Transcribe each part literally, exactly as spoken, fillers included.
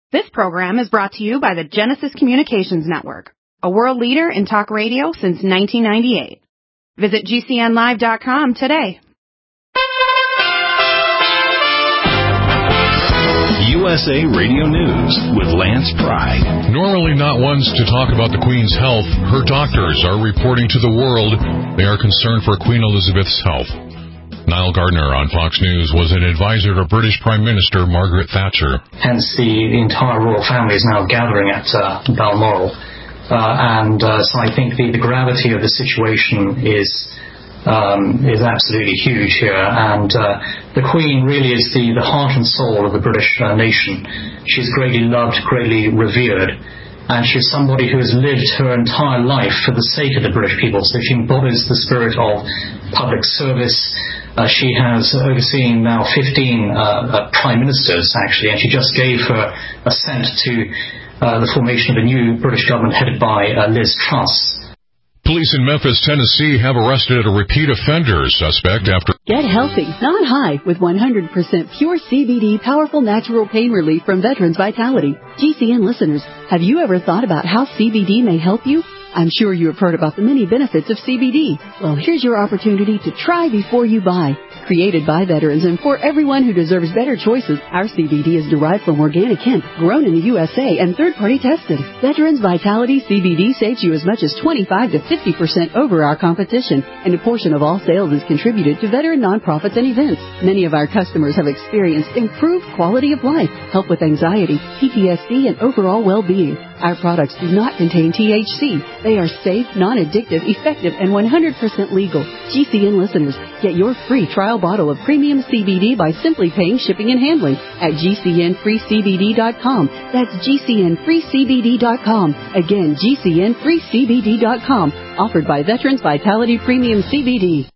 This program is brought to you by the Genesis Communications Network, a world leader in talk radio since nineteen ninety-eight. Visit G C N live dot com today. U S A Radio News with Lance Pry. Normally not ones to talk about the Queen's health, her doctors are reporting to the world they are concerned for Queen Elizabeth's health. Niall Gardner on Fox News was an advisor to British Prime Minister Margaret Thatcher. Hence, the entire royal family is now gathering at uh, Balmoral. Uh, and uh, so I think the, the gravity of the situation is um, is absolutely huge here. And uh, the Queen really is the, the heart and soul of the British uh, nation. She's greatly loved, greatly revered. And she's somebody who has lived her entire life for the sake of the British people. So she embodies the spirit of public service. Uh, she has overseen now fifteen uh, uh, prime ministers, actually, and she just gave her assent to uh, the formation of a new British government headed by uh, Liz Truss. Police in Memphis, Tennessee have arrested a repeat offender suspect after... Get healthy, not high, with one hundred percent pure C B D powerful natural pain relief from Veterans Vitality. G C N listeners, have you ever thought about how C B D may help you? I'm sure you have heard about the many benefits of C B D. Well, here's your opportunity to try before you buy. Created by veterans and for everyone who deserves better choices, our C B D is derived from organic hemp, grown in the U S A and third-party tested. Veterans Vitality C B D saves you as much as twenty-five to fifty percent over our competition, and a portion of all sales is contributed to veteran nonprofits and events. Many of our customers have experienced improved quality of life, help with anxiety, P T S D, and overall well-being. Our products do not contain T H C. They are safe, non-addictive, effective, and one hundred percent legal. G C N listeners, get your free trial bottle of premium C B D by simply paying shipping and handling at G C N free C B D dot com. That's G C N free C B D dot com. Again, G C N free C B D dot com. Offered by Veterans Vitality Premium C B D.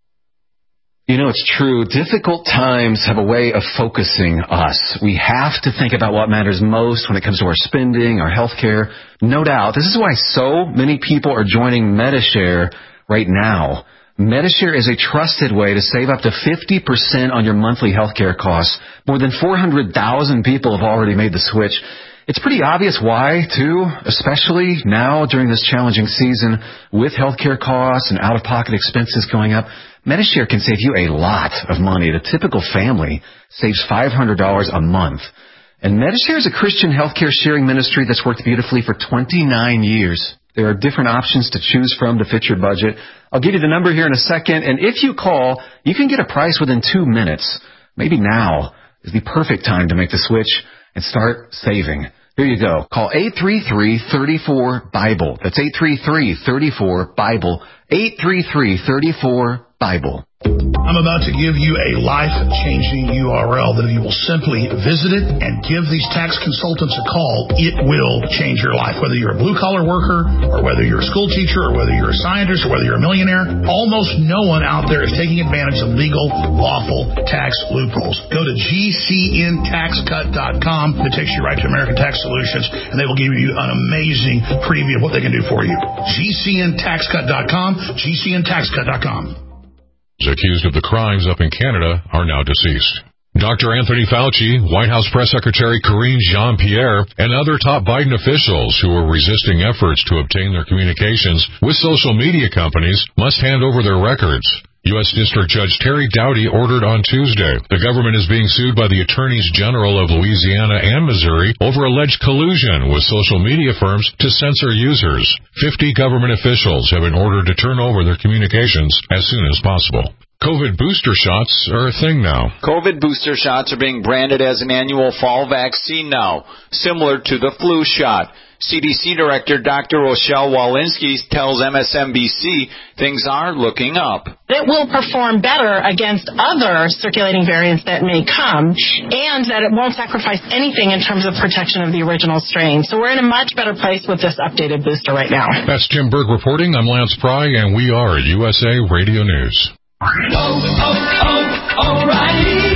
You know, it's true. Difficult times have a way of focusing us. We have to think about what matters most when it comes to our spending, our health care. No doubt. This is why so many people are joining Medi-Share right now. Medi-Share is a trusted way to save up to fifty percent on your monthly health care costs. More than four hundred thousand people have already made the switch. It's pretty obvious why, too, especially now during this challenging season with healthcare costs and out-of-pocket expenses going up. Medi-Share can save you a lot of money. The typical family saves five hundred dollars a month. And Medi-Share is a Christian healthcare sharing ministry that's worked beautifully for twenty-nine years. There are different options to choose from to fit your budget. I'll give you the number here in a second, and if you call, you can get a price within two minutes. Maybe now is the perfect time to make the switch and start saving. Here you go. Call eight three three, three four, BIBLE. That's eight three three, three four, BIBLE. eight three three, three four, BIBLE. I'm about to give you a life-changing U R L that if you will simply visit it and give these tax consultants a call, it will change your life. Whether you're a blue-collar worker or whether you're a school teacher or whether you're a scientist or whether you're a millionaire, almost no one out there is taking advantage of legal, lawful tax loopholes. Go to G C N tax cut dot com. It takes you right to American Tax Solutions, and they will give you an amazing preview of what they can do for you. G C N tax cut dot com, G C N tax cut dot com. Accused of the crimes up in Canada are now deceased. Doctor Anthony Fauci, White House Press Secretary Karine Jean-Pierre, and other top Biden officials who are resisting efforts to obtain their communications with social media companies must hand over their records. U S District Judge Terry Doughty ordered on Tuesday. The government is being sued by the Attorneys General of Louisiana and Missouri over alleged collusion with social media firms to censor users. Fifty government officials have been ordered to turn over their communications as soon as possible. COVID booster shots are a thing now. COVID booster shots are being branded as an annual fall vaccine now, similar to the flu shot. C D C Director Doctor Rochelle Walensky tells M S N B C things are looking up. It will perform better against other circulating variants that may come, and that it won't sacrifice anything in terms of protection of the original strain. So we're in a much better place with this updated booster right now. That's Jim Berg reporting. I'm Lance Pry, and we are at U S A Radio News. Oh, oh, oh, O'Reilly.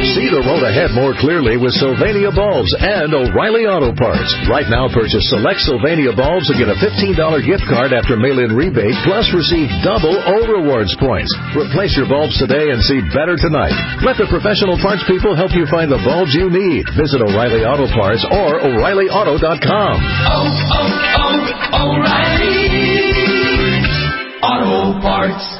See the road ahead more clearly with Sylvania Bulbs and O'Reilly Auto Parts. Right now, purchase select Sylvania bulbs and get a fifteen dollars gift card after mail-in rebate, plus receive double O Rewards points. Replace your bulbs today and see better tonight. Let the professional parts people help you find the bulbs you need. Visit O'Reilly Auto Parts or O'Reilly Auto dot com. Oh, oh, oh, O'Reilly Auto Parts.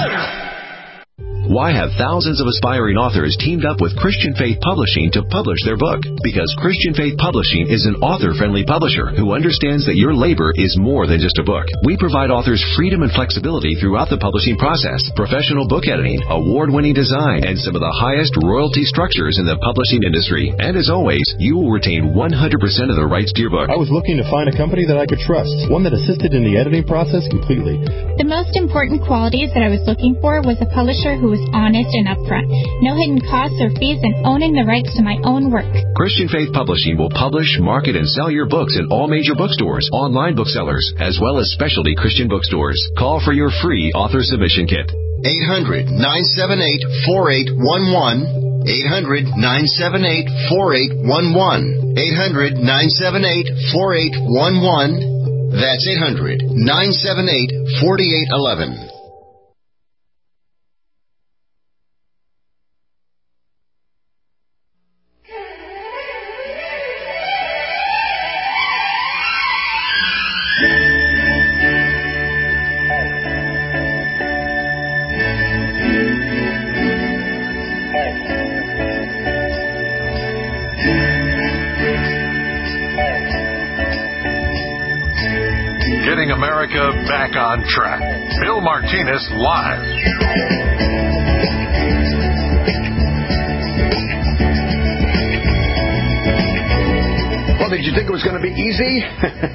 Why have thousands of aspiring authors teamed up with Christian Faith Publishing to publish their book? Because Christian Faith Publishing is an author-friendly publisher who understands that your labor is more than just a book. We provide authors freedom and flexibility throughout the publishing process, professional book editing, award-winning design, and some of the highest royalty structures in the publishing industry. And as always, you will retain one hundred percent of the rights to your book. I was looking to find a company that I could trust, one that assisted in the editing process completely. The most important qualities that I was looking for was a publisher who was honest and upfront, no hidden costs or fees, and owning the rights to my own work. Christian Faith Publishing will publish, market, and sell your books in all major bookstores, online booksellers, as well as specialty Christian bookstores. Call for your free author submission kit. eight hundred, nine seven eight, four eight one one. eight hundred, nine seven eight, four eight one one. eight hundred, nine seven eight, four eight one one. That's eight hundred, nine seven eight, four eight one one. Getting America back on track. Bill Martinez live. Well, did you think it was going to be easy?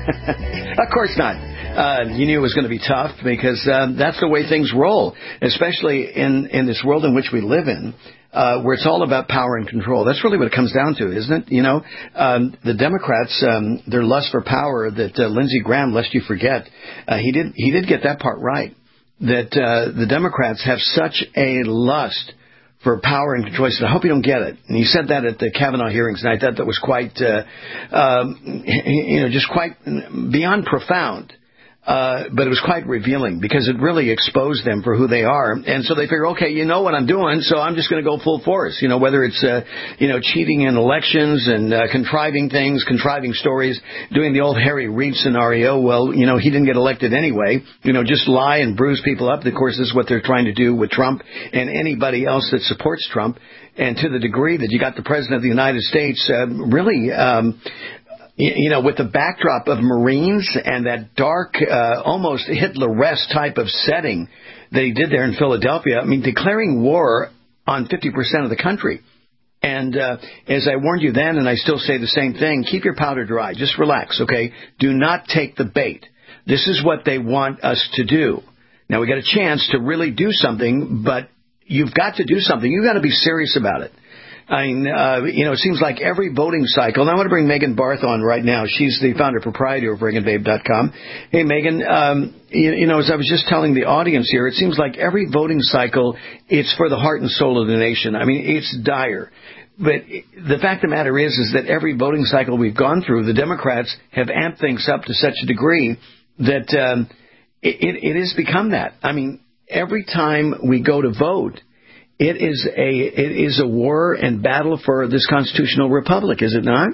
Of course not. Uh, you knew it was going to be tough because uh, that's the way things roll, especially in, in this world in which we live in. Uh, where it's all about power and control. That's really what it comes down to, isn't it? You know, um, the Democrats, um, their lust for power that uh, Lindsey Graham, lest you forget, uh, he did he did get that part right, that uh, the Democrats have such a lust for power and control. He said, I hope you don't get it. And he said that at the Kavanaugh hearings, and I thought that was quite, uh, um, you know, just quite beyond profound. Uh, but it was quite revealing because it really exposed them for who they are. And so they figure, okay, you know what I'm doing, so I'm just going to go full force. You know, whether it's, uh, you know, cheating in elections and uh, contriving things, contriving stories, doing the old Harry Reid scenario. Well, you know, he didn't get elected anyway. You know, just lie and bruise people up. Of course, this is what they're trying to do with Trump and anybody else that supports Trump. And to the degree that you got the President of the United States uh, really um you know, with the backdrop of Marines and that dark, uh, almost Hitler-esque type of setting that he did there in Philadelphia, I mean, declaring war on fifty percent of the country. And uh, as I warned you then, and I still say the same thing, keep your powder dry. Just relax, okay? Do not take the bait. This is what they want us to do. Now, we got a chance to really do something, but you've got to do something. You've got to be serious about it. I mean, uh, you know, it seems like every voting cycle. And I want to bring Megan Barth on right now. She's the founder proprietor of Reagan Babe dot com. Hey, Megan, um, you, you know, as I was just telling the audience here, it seems like every voting cycle, it's for the heart and soul of the nation. I mean, it's dire. But the fact of the matter is, is that every voting cycle we've gone through, the Democrats have amped things up to such a degree that um, it, it, it has become that. I mean, every time we go to vote, It is a it is a war and battle for this constitutional republic, is it not?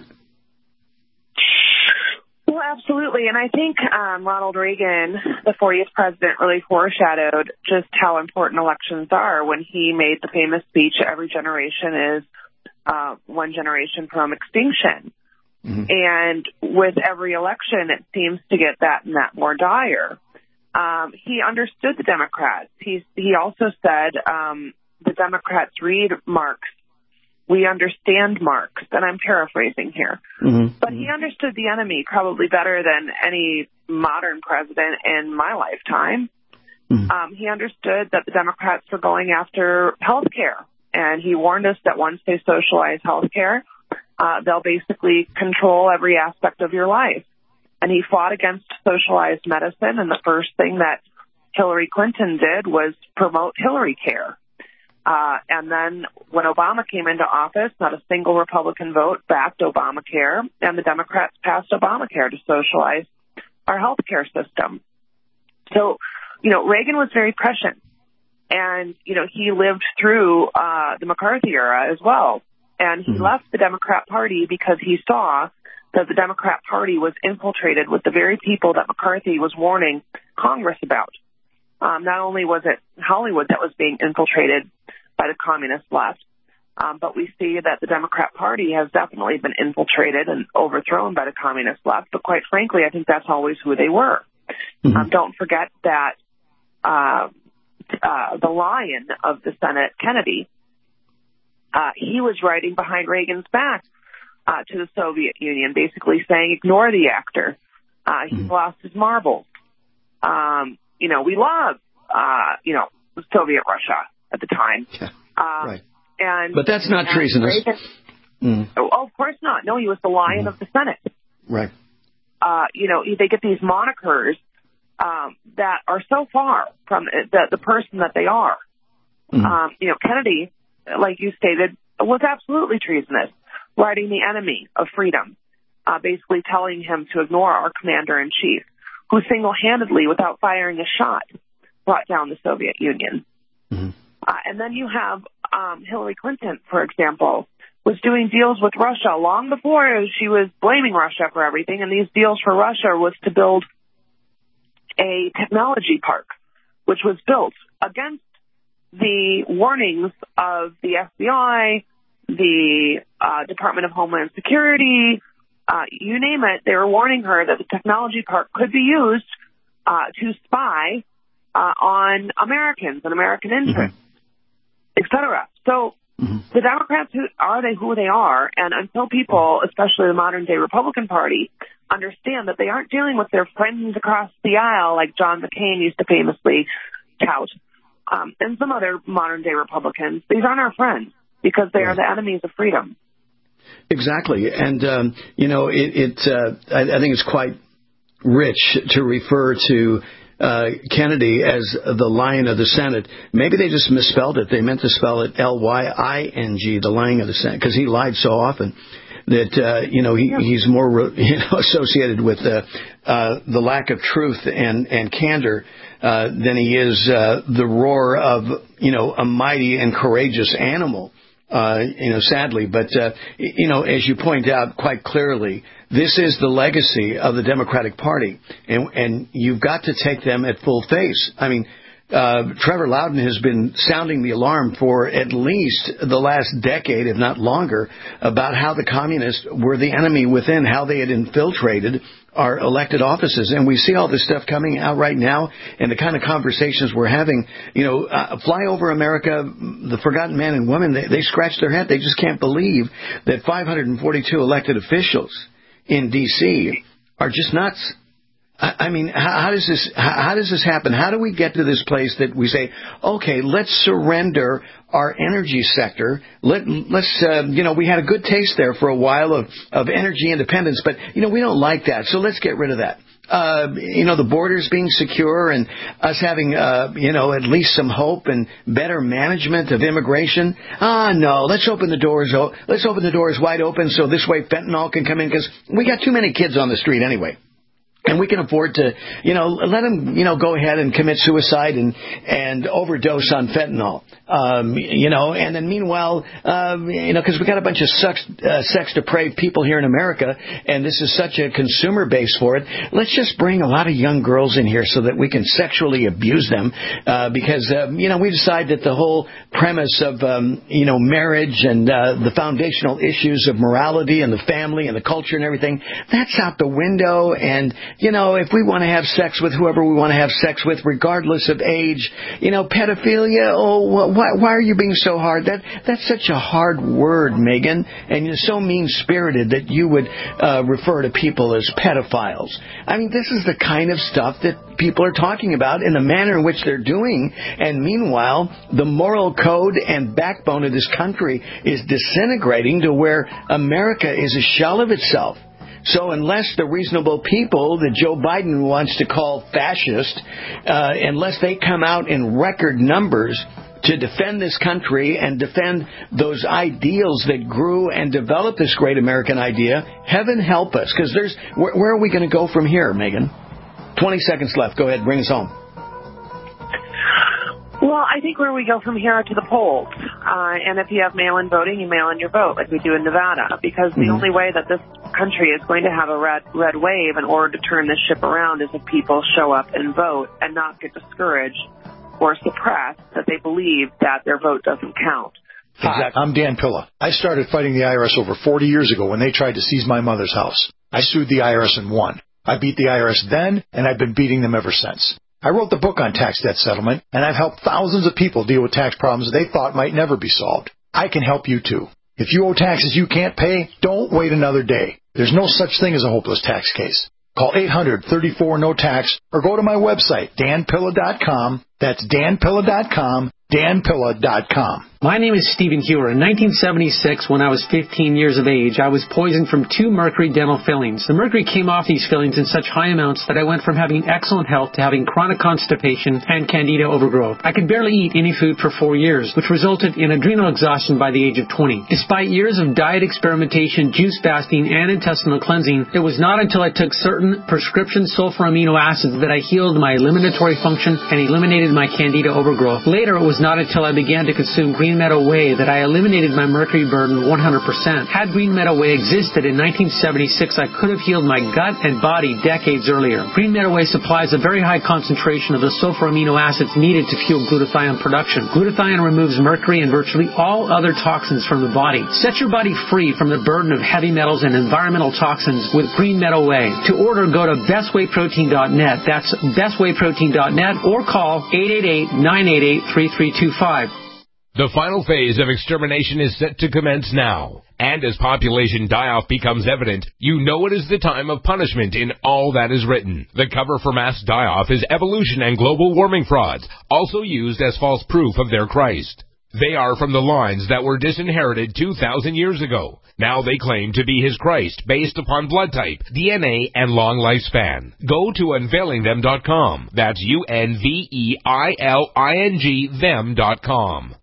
Well, absolutely. And I think um, Ronald Reagan, the fortieth president, really foreshadowed just how important elections are when he made the famous speech, every generation is uh, one generation from extinction. Mm-hmm. And with every election, it seems to get that and that more dire. Um, he understood the Democrats. He, he also said... Um, the Democrats read Marx. We understand Marx. And I'm paraphrasing here. Mm-hmm. But he understood the enemy probably better than any modern president in my lifetime. Mm-hmm. Um, he understood that the Democrats were going after health care. And he warned us that once they socialize health care, uh, they'll basically control every aspect of your life. And he fought against socialized medicine. And the first thing that Hillary Clinton did was promote Hillary Care. Uh, and then when Obama came into office, not a single Republican vote backed Obamacare, and the Democrats passed Obamacare to socialize our health care system. So, you know, Reagan was very prescient, and, you know, he lived through uh, the McCarthy era as well. And he mm-hmm. left the Democrat Party because he saw that the Democrat Party was infiltrated with the very people that McCarthy was warning Congress about. Um, not only was it Hollywood that was being infiltrated by the communist left, um, but we see that the Democrat Party has definitely been infiltrated and overthrown by the communist left. But quite frankly, I think that's always who they were. Mm-hmm. Um, don't forget that uh, uh, the lion of the Senate, Kennedy, uh, he was riding behind Reagan's back uh, to the Soviet Union, basically saying, ignore the actor. Uh, he's mm-hmm. lost his marbles. Um, you know, we love, uh, you know, Soviet Russia at the time. Yeah, um, right. And, but that's not treasonous. Reagan, mm. oh, of course not. No, he was the lion mm. of the Senate. Right. Uh, you know, they get these monikers um, that are so far from the, the person that they are. Mm. Um, you know, Kennedy, like you stated, was absolutely treasonous, riding the enemy of freedom, uh, basically telling him to ignore our commander-in-chief, who single-handedly, without firing a shot, brought down the Soviet Union. Mm-hmm. Uh, and then you have um, Hillary Clinton, for example, was doing deals with Russia long before she was blaming Russia for everything. And these deals for Russia was to build a technology park, which was built against the warnings of the F B I, the uh, Department of Homeland Security, uh, you name it. They were warning her that the technology park could be used uh, to spy uh, on Americans and American interests, mm-hmm. et cetera. So mm-hmm. the Democrats, who are they who they are? And until people, especially the modern-day Republican Party, understand that they aren't dealing with their friends across the aisle like John McCain used to famously tout, um, and some other modern-day Republicans, these aren't our friends because they right. are the enemies of freedom. Exactly. And, um, you know, it, it uh, I, I think it's quite rich to refer to uh, Kennedy as the lion of the Senate. Maybe they just misspelled it. They meant to spell it L Y I N G, the lion of the Senate, because he lied so often that, uh, you know, he, yeah. he's more you know, associated with uh, uh, the lack of truth and, and candor uh, than he is uh, the roar of, you know, a mighty and courageous animal. Uh, you know, sadly, but, uh, you know, as you point out quite clearly, this is the legacy of the Democratic Party, and, and you've got to take them at full face. I mean, uh, Trevor Loudon has been sounding the alarm for at least the last decade, if not longer, about how the communists were the enemy within, how they had infiltrated our elected offices. And we see all this stuff coming out right now, and the kind of conversations we're having. You know, uh, Fly Over America, the Forgotten Man and Woman, they, they scratch their head. They just can't believe that five hundred forty-two elected officials in D C are just nuts. I, I mean, how, how does this how, how does this happen? How do we get to this place that we say, okay, let's surrender our energy sector? Let, let's, uh, you know, we had a good taste there for a while of, of energy independence, but, you know, we don't like that, so let's get rid of that. Uh, you know, the borders being secure and us having, uh, you know, at least some hope and better management of immigration. Ah, no, let's open the doors. Let's open the doors wide open so this way fentanyl can come in, because we got too many kids on the street anyway. And we can afford to, you know, let them, you know, go ahead and commit suicide and, and overdose on fentanyl. Um, you know, and then meanwhile, um, you know, because we got a bunch of sex, uh, sex depraved people here in America, and this is such a consumer base for it. Let's just bring a lot of young girls in here so that we can sexually abuse them, uh, because, um, you know, we decide that the whole premise of, um, you know, marriage and uh, the foundational issues of morality and the family and the culture and everything, that's out the window. And, you know, if we want to have sex with whoever we want to have sex with, regardless of age, you know, pedophilia, oh, why, why are you being so hard? That That's such a hard word, Megan, and you're so mean-spirited that you would uh, refer to people as pedophiles. I mean, this is the kind of stuff that people are talking about in the manner in which they're doing, and meanwhile, the moral code and backbone of this country is disintegrating to where America is a shell of itself. So unless the reasonable people that Joe Biden wants to call fascist, uh, unless they come out in record numbers to defend this country and defend those ideals that grew and developed this great American idea, heaven help us. Because there's, where, where are we going to go from here, Megan? twenty seconds left. Go ahead. Bring us home. Well, I think where we go from here are to the polls. Uh, and if you have mail-in voting, you mail in your vote like we do in Nevada. Because the mm-hmm. only way that this country is going to have a red, red wave in order to turn this ship around is if people show up and vote and not get discouraged or suppressed that they believe that their vote doesn't count. Hi, I'm Dan Pilla. I started fighting the I R S over forty years ago when they tried to seize my mother's house. I sued the I R S and won. I beat the I R S then, and I've been beating them ever since. I wrote the book on tax debt settlement, and I've helped thousands of people deal with tax problems they thought might never be solved. I can help you, too. If you owe taxes you can't pay, don't wait another day. There's no such thing as a hopeless tax case. Call eight hundred, thirty-four, no tax or go to my website, dan pilla dot com. That's dan pilla dot com, dan pilla dot com. My name is Stephen Hewer. In nineteen seventy-six, when I was fifteen years of age, I was poisoned from two mercury dental fillings. The mercury came off these fillings in such high amounts that I went from having excellent health to having chronic constipation and candida overgrowth. I could barely eat any food for four years, which resulted in adrenal exhaustion by the age of twenty. Despite years of diet experimentation, juice fasting, and intestinal cleansing, it was not until I took certain prescription sulfur amino acids that I healed my eliminatory function and eliminated my candida overgrowth. Later, it was not until I began to consume Green Meadow Whey that I eliminated my mercury burden one hundred percent. Had Green Meadow Whey existed in nineteen seventy-six, I could have healed my gut and body decades earlier. Green Meadow Whey supplies a very high concentration of the sulfur amino acids needed to fuel glutathione production. Glutathione removes mercury and virtually all other toxins from the body. Set your body free from the burden of heavy metals and environmental toxins with Green Meadow Whey. To order, go to best way protein dot net. That's best way protein dot net or call eight eight eight, nine eight eight, three three two five. The final phase of extermination is set to commence now. And as population die-off becomes evident, you know it is the time of punishment in all that is written. The cover for mass die-off is evolution and global warming frauds, also used as false proof of their Christ. They are from the lines that were disinherited two thousand years ago. Now they claim to be his Christ based upon blood type, D N A, and long lifespan. Go to unveiling them dot com. That's U N V E I L I N G them dot com.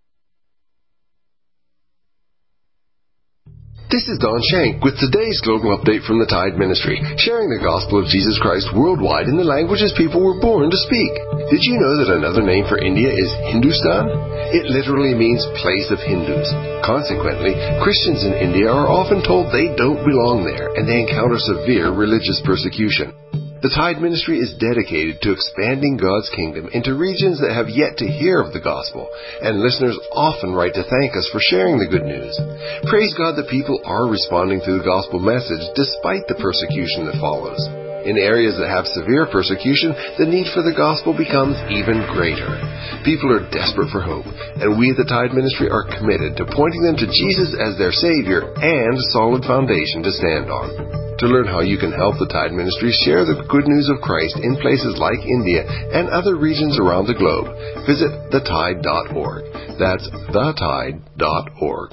This is Don Shank with today's global update from the Tide Ministry, sharing the gospel of Jesus Christ worldwide in the languages people were born to speak. Did you know that another name for India is Hindustan? It literally means place of Hindus. Consequently, Christians in India are often told they don't belong there, and they encounter severe religious persecution. The Tide Ministry is dedicated to expanding God's kingdom into regions that have yet to hear of the gospel, and listeners often write to thank us for sharing the good news. Praise God that people are responding to the gospel message despite the persecution that follows. In areas that have severe persecution, the need for the gospel becomes even greater. People are desperate for hope, and we at the Tide Ministry are committed to pointing them to Jesus as their Savior and a solid foundation to stand on. To learn how you can help the Tide Ministry share the good news of Christ in places like India and other regions around the globe, visit the tide dot org. That's the tide dot org.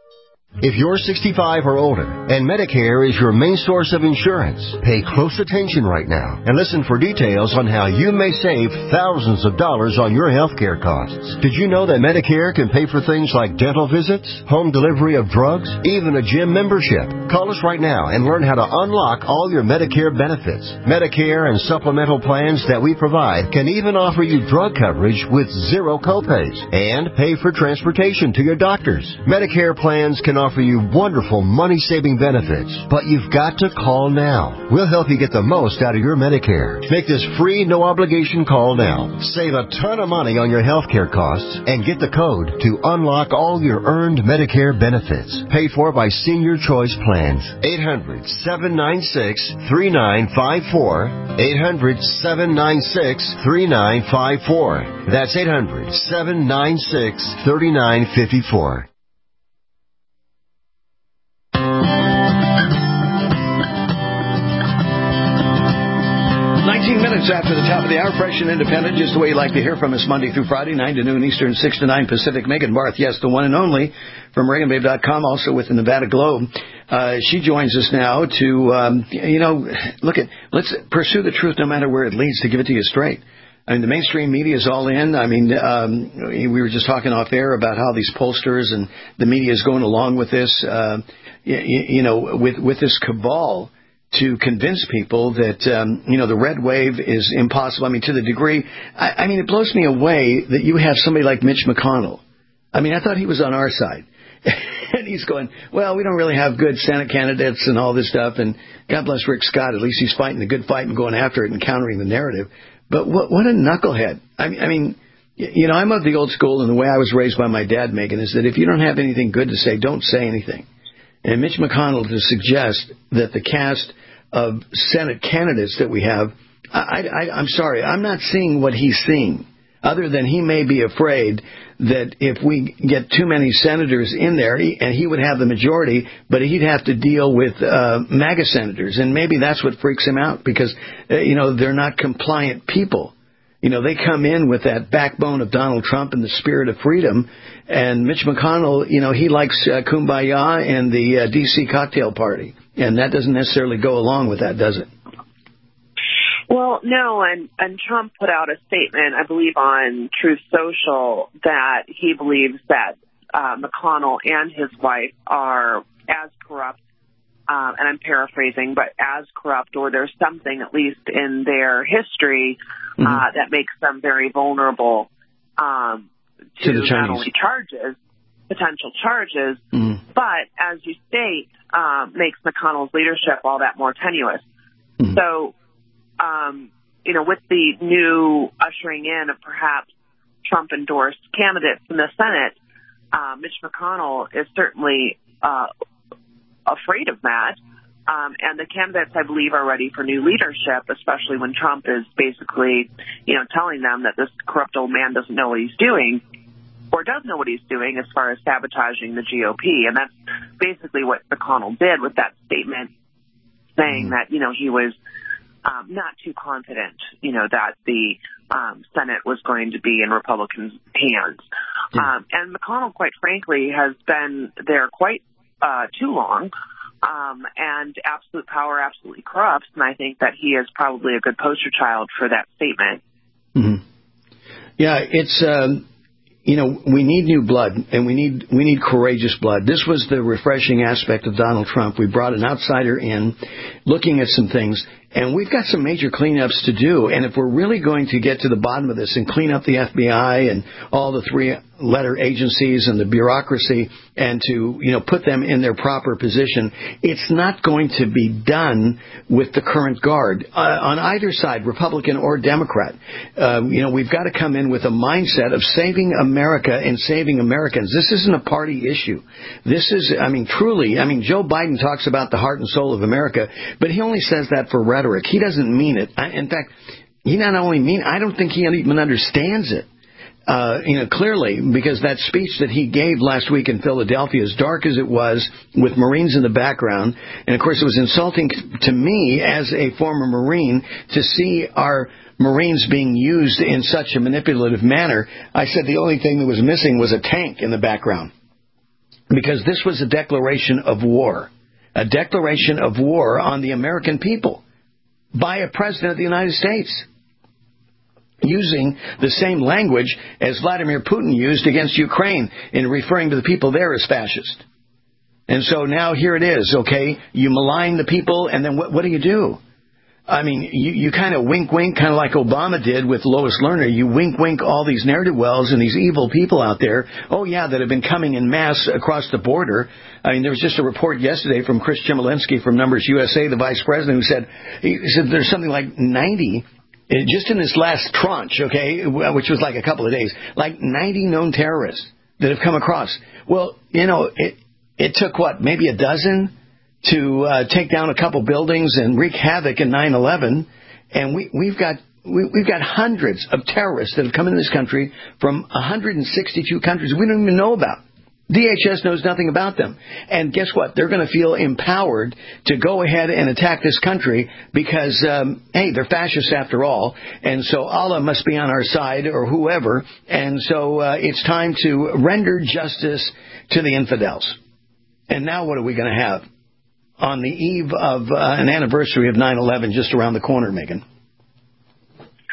If you're sixty-five or older and Medicare is your main source of insurance, pay close attention right now and listen for details on how you may save thousands of dollars on your health care costs. Did you know that Medicare can pay for things like dental visits, home delivery of drugs, even a gym membership? Call us right now and learn how to unlock all your Medicare benefits. Medicare and supplemental plans that we provide can even offer you drug coverage with zero copays and pay for transportation to your doctors. Medicare plans can offer you wonderful money-saving benefits, but you've got to call now. We'll help you get the most out of your Medicare. Make this free, no-obligation call now. Save a ton of money on your health care costs and get the code to unlock all your earned Medicare benefits. Paid for by Senior Choice Plans. eight hundred, seven nine six, three nine five four. eight hundred, seven nine six, three nine five four. That's eight hundred, seven nine six, three nine five four. nineteen minutes after the top of the hour, fresh and independent, just the way you like to hear from us Monday through Friday, nine to noon Eastern, six to nine Pacific. Megan Barth, yes, the one and only, from Reagan Babe dot com, also with the Nevada Globe. Uh, she joins us now to, um, you know, look at, let's pursue the truth no matter where it leads, to give it to you straight. I mean, the mainstream media is all in. I mean, um, we were just talking off air about how these pollsters and the media is going along with this, uh, you, you know, with, with this cabal to convince people that, um, you know, the red wave is impossible. I mean, to the degree, I, I mean, it blows me away that you have somebody like Mitch McConnell. I mean, I thought he was on our side. And he's going, well, we don't really have good Senate candidates and all this stuff. And God bless Rick Scott. At least he's fighting the good fight and going after it and countering the narrative. But what, what a knucklehead. I mean, I mean, you know, I'm of the old school, and the way I was raised by my dad, Megan, is that if you don't have anything good to say, don't say anything. And Mitch McConnell to suggest that the cast of Senate candidates that we have, I, I, I'm sorry, I'm not seeing what he's seeing, other than he may be afraid that if we get too many senators in there, he, and he would have the majority, but he'd have to deal with uh, MAGA senators. And maybe that's what freaks him out, because, uh, you know, they're not compliant people. You know, they come in with that backbone of Donald Trump and the spirit of freedom. And Mitch McConnell, you know, he likes uh, Kumbaya and the uh, D C cocktail party. And that doesn't necessarily go along with that, does it? Well, no, and, and Trump put out a statement, I believe, on Truth Social that he believes that uh, McConnell and his wife are as corrupt, um, and I'm paraphrasing, but as corrupt, or there's something, at least in their history, mm-hmm. uh, that makes them very vulnerable um, to, to not only charges, potential charges, mm-hmm. but, as you state, uh, makes McConnell's leadership all that more tenuous. Mm-hmm. So, Um, you know, with the new ushering in of perhaps Trump-endorsed candidates in the Senate, uh, Mitch McConnell is certainly uh, afraid of that. Um, and the candidates, I believe, are ready for new leadership, especially when Trump is basically, you know, telling them that this corrupt old man doesn't know what he's doing, or does know what he's doing as far as sabotaging the G O P. And that's basically what McConnell did with that statement, saying that, you know, he was Um, not too confident, you know, that the um, Senate was going to be in Republicans' hands. Yeah. Um, and McConnell, quite frankly, has been there quite uh, too long, um, and absolute power absolutely corrupts, and I think that he is probably a good poster child for that statement. Mm-hmm. Yeah, it's... Um You know, we need new blood, and we need we need courageous blood. This was the refreshing aspect of Donald Trump. We brought an outsider in, looking at some things, and we've got some major cleanups to do. And if we're really going to get to the bottom of this and clean up the F B I and all the three-letter agencies and the bureaucracy, and to, you know, put them in their proper position, it's not going to be done with the current guard uh, on either side, Republican or Democrat. Uh, you know, we've got to come in with a mindset of saving America and saving Americans. This isn't a party issue. This is, I mean, truly, I mean, Joe Biden talks about the heart and soul of America, but he only says that for rhetoric. He doesn't mean it. I, in fact, he not only mean, I don't think he even understands it. Uh, you know, clearly, because that speech that he gave last week in Philadelphia, as dark as it was, with Marines in the background, and of course it was insulting to me as a former Marine to see our Marines being used in such a manipulative manner. I said the only thing that was missing was a tank in the background, because this was a declaration of war, a declaration of war on the American people by a president of the United States, using the same language as Vladimir Putin used against Ukraine in referring to the people there as fascist. And so now here it is, okay? You malign the people, and then what, what do you do? I mean, you, you kind of wink-wink, kind of like Obama did with Lois Lerner. You wink-wink all these ne'er-do-wells and these evil people out there, oh, yeah, that have been coming in mass across the border. I mean, there was just a report yesterday from Chris Chemalinsky from Numbers U S A, the vice president, who said, he said there's something like ninety, just in this last tranche, okay, which was like a couple of days, like ninety known terrorists that have come across. Well, you know, it, it took, what, maybe a dozen to uh, take down a couple buildings and wreak havoc in nine eleven, and we, we've got we, we've got hundreds of terrorists that have come into this country from one hundred sixty-two countries we don't even know about. D H S knows nothing about them. And guess what? They're going to feel empowered to go ahead and attack this country because, um, hey, they're fascists after all. And so Allah must be on our side, or whoever. And so uh, it's time to render justice to the infidels. And now what are we going to have on the eve of uh, an anniversary of nine eleven just around the corner, Megan?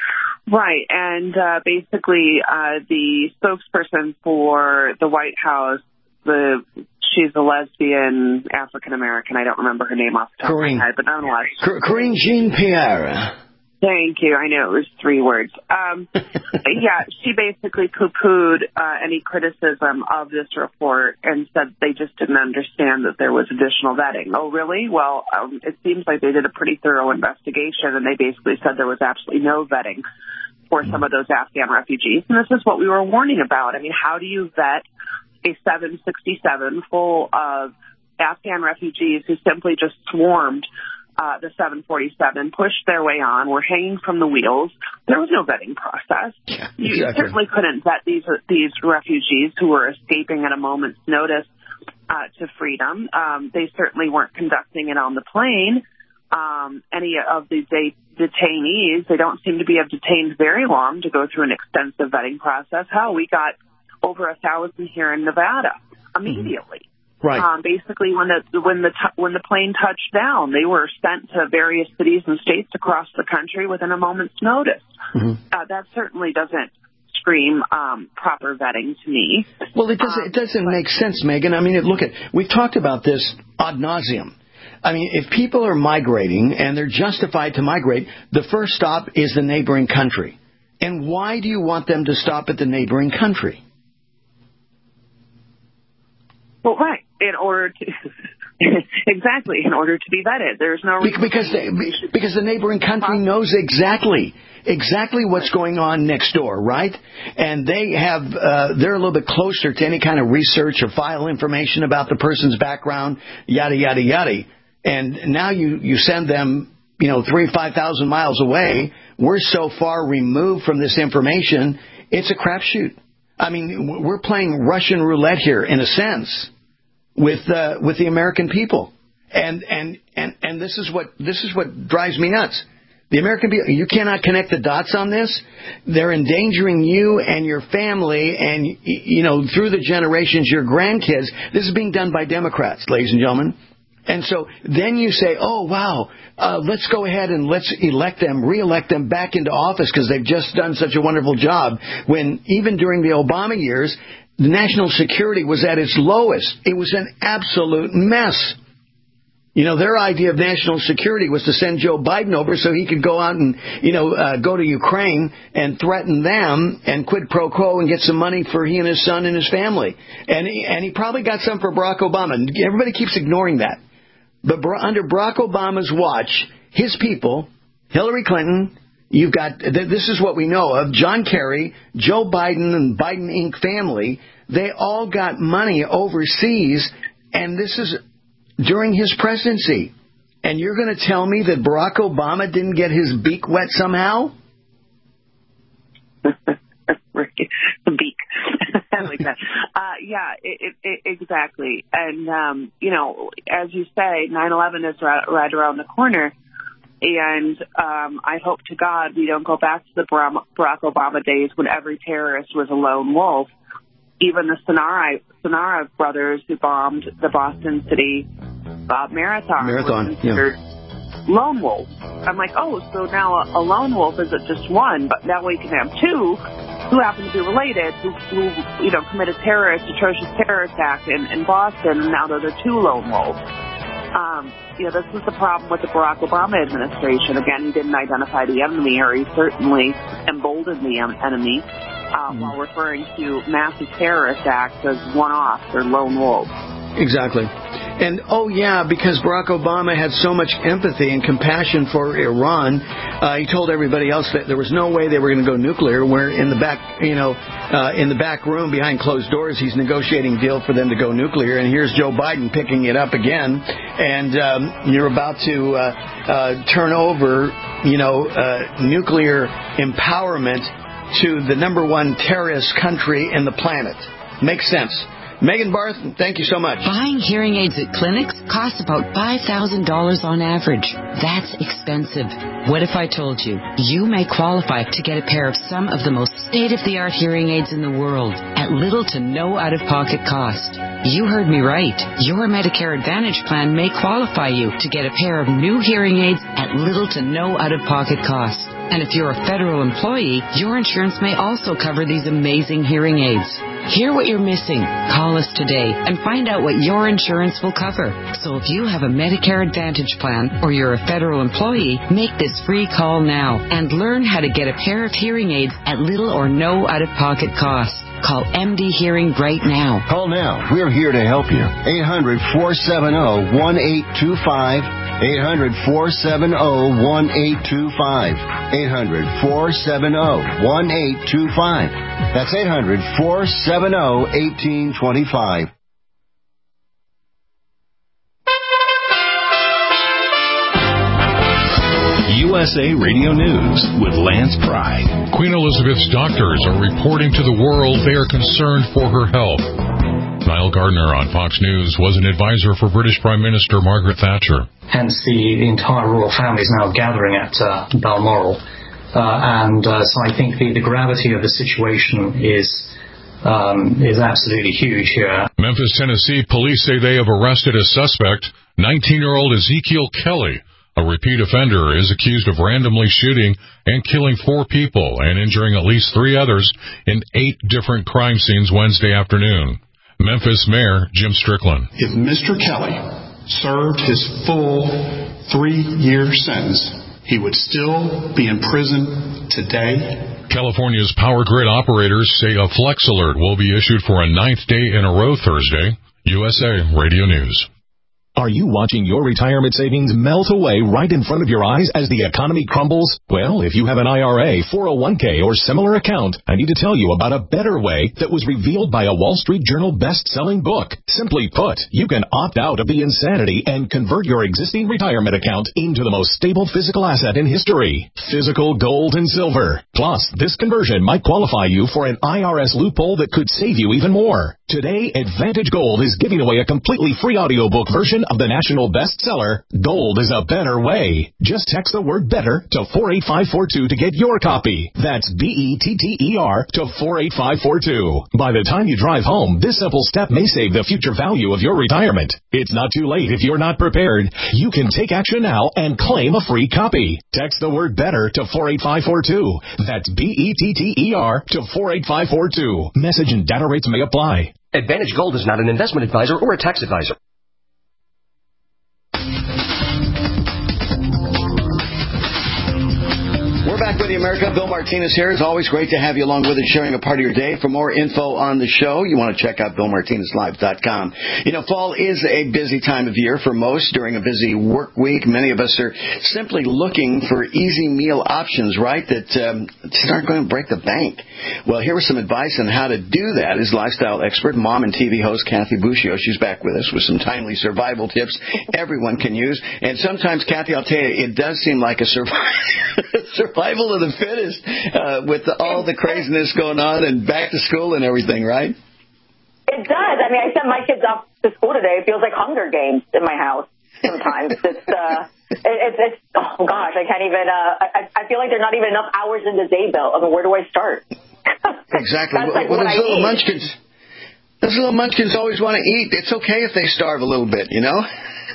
Right, and uh, basically uh, the spokesperson for the White House, the she's a lesbian African-American. I don't remember her name off the top Karine. of my head, but nonetheless. Karine Jean-Pierre. Thank you. I knew it was three words. Um, yeah, she basically poo-pooed uh, any criticism of this report and said they just didn't understand that there was additional vetting. Oh, really? Well, um, it seems like they did a pretty thorough investigation, and they basically said there was absolutely no vetting for some of those Afghan refugees. And this is what we were warning about. I mean, how do you vet a seven sixty-seven full of Afghan refugees who simply just swarmed Uh, the seven forty-seven, pushed their way on, were hanging from the wheels. There was no vetting process. Yeah, you exactly. certainly couldn't vet these these refugees who were escaping at a moment's notice uh, to freedom. Um, they certainly weren't conducting it on the plane. Um, any of the de- detainees, they don't seem to be have detained very long to go through an extensive vetting process. Hell, we got over a thousand here in Nevada immediately. Mm-hmm. Right. Um, basically, when the when the t- when the plane touched down, they were sent to various cities and states across the country within a moment's notice. Mm-hmm. Uh, that certainly doesn't scream um, proper vetting to me. Well, it doesn't. Um, it doesn't make sense, Megan. I mean, look at we've talked about this ad nauseum. I mean, if people are migrating and they're justified to migrate, the first stop is the neighboring country. And why do you want them to stop at the neighboring country? Well, right. In order to exactly, in order to be vetted, there's no reason because they, because the neighboring country knows exactly exactly what's going on next door, right? And they have uh, they're a little bit closer to any kind of research or file information about the person's background, yada yada yada. And now you you send them, you know, three five thousand miles away. We're so far removed from this information, it's a crapshoot. I mean, we're playing Russian roulette here, in a sense, with uh, with the American people, and and and and this is what this is what drives me nuts. The American people, you cannot connect the dots on this. They're endangering you and your family, and you know, through the generations, your grandkids. This is being done by Democrats, ladies and gentlemen. And so then you say, oh, wow, uh, let's go ahead and let's elect them, re-elect them back into office because they've just done such a wonderful job. When even during the Obama years, the national security was at its lowest. It was an absolute mess. You know, their idea of national security was to send Joe Biden over so he could go out and, you know, uh, go to Ukraine and threaten them and quid pro quo and get some money for he and his son and his family. And he, and he probably got some for Barack Obama. Everybody keeps ignoring that. But under Barack Obama's watch, his people, Hillary Clinton, you've got, this is what we know of, John Kerry, Joe Biden, and Biden Incorporated family, they all got money overseas, and this is during his presidency. And you're going to tell me that Barack Obama didn't get his beak wet somehow? The beak. I like that. Uh, yeah, it, it, it, exactly. And, um, you know, as you say, nine eleven is right, right around the corner. And um, I hope to God we don't go back to the Barack Obama days when every terrorist was a lone wolf. Even the Sonara, Sonara brothers who bombed the Boston City uh, Marathon, Marathon were considered yeah. lone wolves. I'm like, oh, so now a, a lone wolf isn't just one, but now we can have two who happen to be related, who, who you know, committed terrorist, atrocious terror attack in, in Boston, and now they're the two lone wolves. Um, you know, this was the problem with the Barack Obama administration. Again, he didn't identify the enemy, or he certainly emboldened the enemy uh, mm. while referring to massive terrorist acts as one-offs or lone wolves. Exactly. And, oh, yeah, because Barack Obama had so much empathy and compassion for Iran, uh, he told everybody else that there was no way they were going to go nuclear, where in the back, you know, uh, in the back room behind closed doors, he's negotiating a deal for them to go nuclear. And here's Joe Biden picking it up again. And um, you're about to uh, uh, turn over, you know, uh, nuclear empowerment to the number one terrorist country in the planet. Makes sense. Megan Barth, thank you so much. Buying hearing aids at clinics costs about five thousand dollars on average. That's expensive. What if I told you you may qualify to get a pair of some of the most state-of-the-art hearing aids in the world at little to no out-of-pocket cost? You heard me right. Your Medicare Advantage plan may qualify you to get a pair of new hearing aids at little to no out-of-pocket cost. And if you're a federal employee, your insurance may also cover these amazing hearing aids. Hear what you're missing. Call us today and find out what your insurance will cover. So if you have a Medicare Advantage plan or you're a federal employee, make this free call now and learn how to get a pair of hearing aids at little or no out-of-pocket cost. Call M D Hearing right now. Call now. We're here to help you. eight hundred, four seven zero, one eight two five. eight hundred, four seven zero, one eight two five. eight hundred, four seven zero, one eight two five. That's eight hundred, four seven zero, one eight two five. U S A Radio News with Lance Pride. Queen Elizabeth's doctors are reporting to the world they are concerned for her health. Niall Gardner on Fox News was an advisor for British Prime Minister Margaret Thatcher. Hence, the entire royal family is now gathering at uh, Balmoral. Uh, and uh, so I think the, the gravity of the situation is um, is absolutely huge here. Memphis, Tennessee police say they have arrested a suspect, nineteen-year-old Ezekiel Kelly. A repeat offender is accused of randomly shooting and killing four people and injuring at least three others in eight different crime scenes Wednesday afternoon. Memphis Mayor Jim Strickland. If Mister Kelly served his full three-year sentence, he would still be in prison today. California's power grid operators say a flex alert will be issued for a ninth day in a row Thursday. U S A Radio News. Are you watching your retirement savings melt away right in front of your eyes as the economy crumbles? Well, if you have an I R A, four oh one k, or similar account, I need to tell you about a better way that was revealed by a Wall Street Journal best-selling book. Simply put, you can opt out of the insanity and convert your existing retirement account into the most stable physical asset in history, physical gold and silver. Plus, this conversion might qualify you for an I R S loophole that could save you even more. Today, Advantage Gold is giving away a completely free audiobook version of the national bestseller, Gold is a Better Way. Just text the word better to four eight five four two to get your copy. That's B E T T E R to four eight five four two. By the time you drive home, this simple step may save the future value of your retirement. It's not too late if you're not prepared. You can take action now and claim a free copy. Text the word better to four eight five four two. That's B E T T E R to four eight five four two. Message and data rates may apply. Advantage Gold is not an investment advisor or a tax advisor. We're back with you, America. Bill Martinez here. It's always great to have you along with us, sharing a part of your day. For more info on the show, you want to check out bill martinez live dot com. You know, fall is a busy time of year for most. During a busy work week, many of us are simply looking for easy meal options, right, that um, just aren't going to break the bank. Well, here was some advice on how to do that. Is lifestyle expert, mom and T V host Kathy Bushio. She's back with us with some timely survival tips everyone can use. And sometimes, Kathy, I'll tell you, it does seem like a survival survival of the fittest uh, with the, all the craziness going on and back to school and everything, right? It does. I mean, I sent my kids off to school today. It feels like Hunger Games in my house sometimes. it's, uh, it, it's, it's, oh, gosh, I can't even, uh, I, I feel like there's not even enough hours in the day, Bill. I mean, where do I start? Exactly. That's well, like well what those I little need. munchkins, those little munchkins always want to eat. It's okay if they starve a little bit, you know?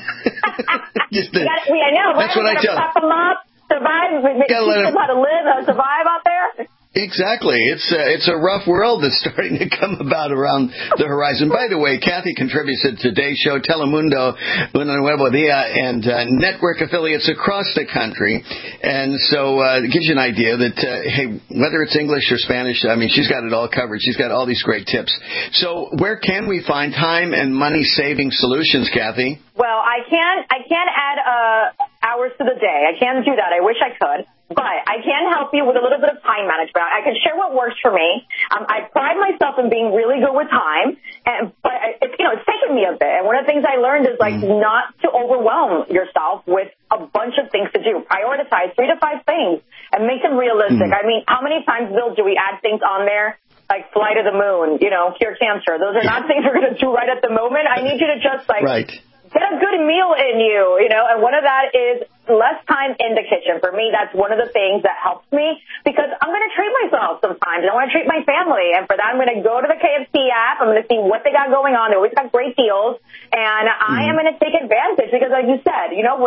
Just the, you gotta, I know, right? That's what I tell. Prop them up. Survive, teach them how to live, how to survive out there. Exactly. It's a, it's a rough world that's starting to come about around the horizon. By the way, Kathy contributes to today's show, Telemundo, Una Nuevo Dia, and uh, network affiliates across the country. And so uh, it gives you an idea that, uh, hey, whether it's English or Spanish, I mean, she's got it all covered. She's got all these great tips. So where can we find time and money-saving solutions, Kathy? Well, I can't, I can't add uh, hours to the day. I can't do that. I wish I could. But I can help you with a little bit of time management. I can share what works for me. Um, I pride myself in being really good with time, and but it's, you know, it's taken me a bit. And one of the things I learned is like mm. not to overwhelm yourself with a bunch of things to do. Prioritize three to five things and make them realistic. Mm. I mean, how many times, Bill, do we add things on there like fly to the moon, you know, cure cancer? Those are not things we're going to do right at the moment. I need you to just like right. get a good meal in you, you know, and one of that is less time in the kitchen. For me, that's one of the things that helps me because I'm going to treat myself sometimes. I want to treat my family. And for that, I'm going to go to the K F C app. I'm going to see what they got going on. They always got great deals. And I am going to take advantage because, like you said, you know, we're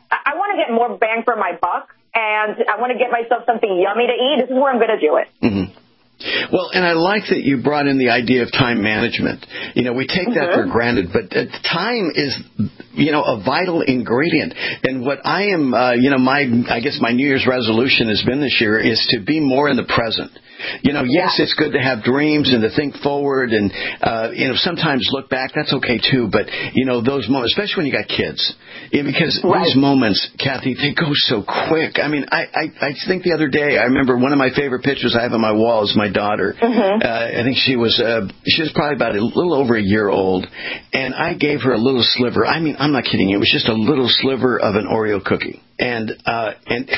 I want to get more bang for my buck, and I want to get myself something yummy to eat. This is where I'm going to do it. Mm-hmm. Well, and I like that you brought in the idea of time management. You know, we take that mm-hmm. for granted, but uh, time is, you know, a vital ingredient. And what I am, uh, you know, my, I guess my New Year's resolution has been this year is to be more in the present. You know, yes, it's good to have dreams and to think forward and, uh, you know, sometimes look back. That's okay, too. But, you know, those moments, especially when you got kids, yeah, because right. these moments, Kathy, they go so quick. I mean, I, I, I think the other day, I remember one of my favorite pictures I have on my wall is my daughter. Mm-hmm. Uh, I think she was, uh, she was probably about a little over a year old. And I gave her a little sliver. I mean, I'm not kidding you. It was just a little sliver of an Oreo cookie. And, uh, and...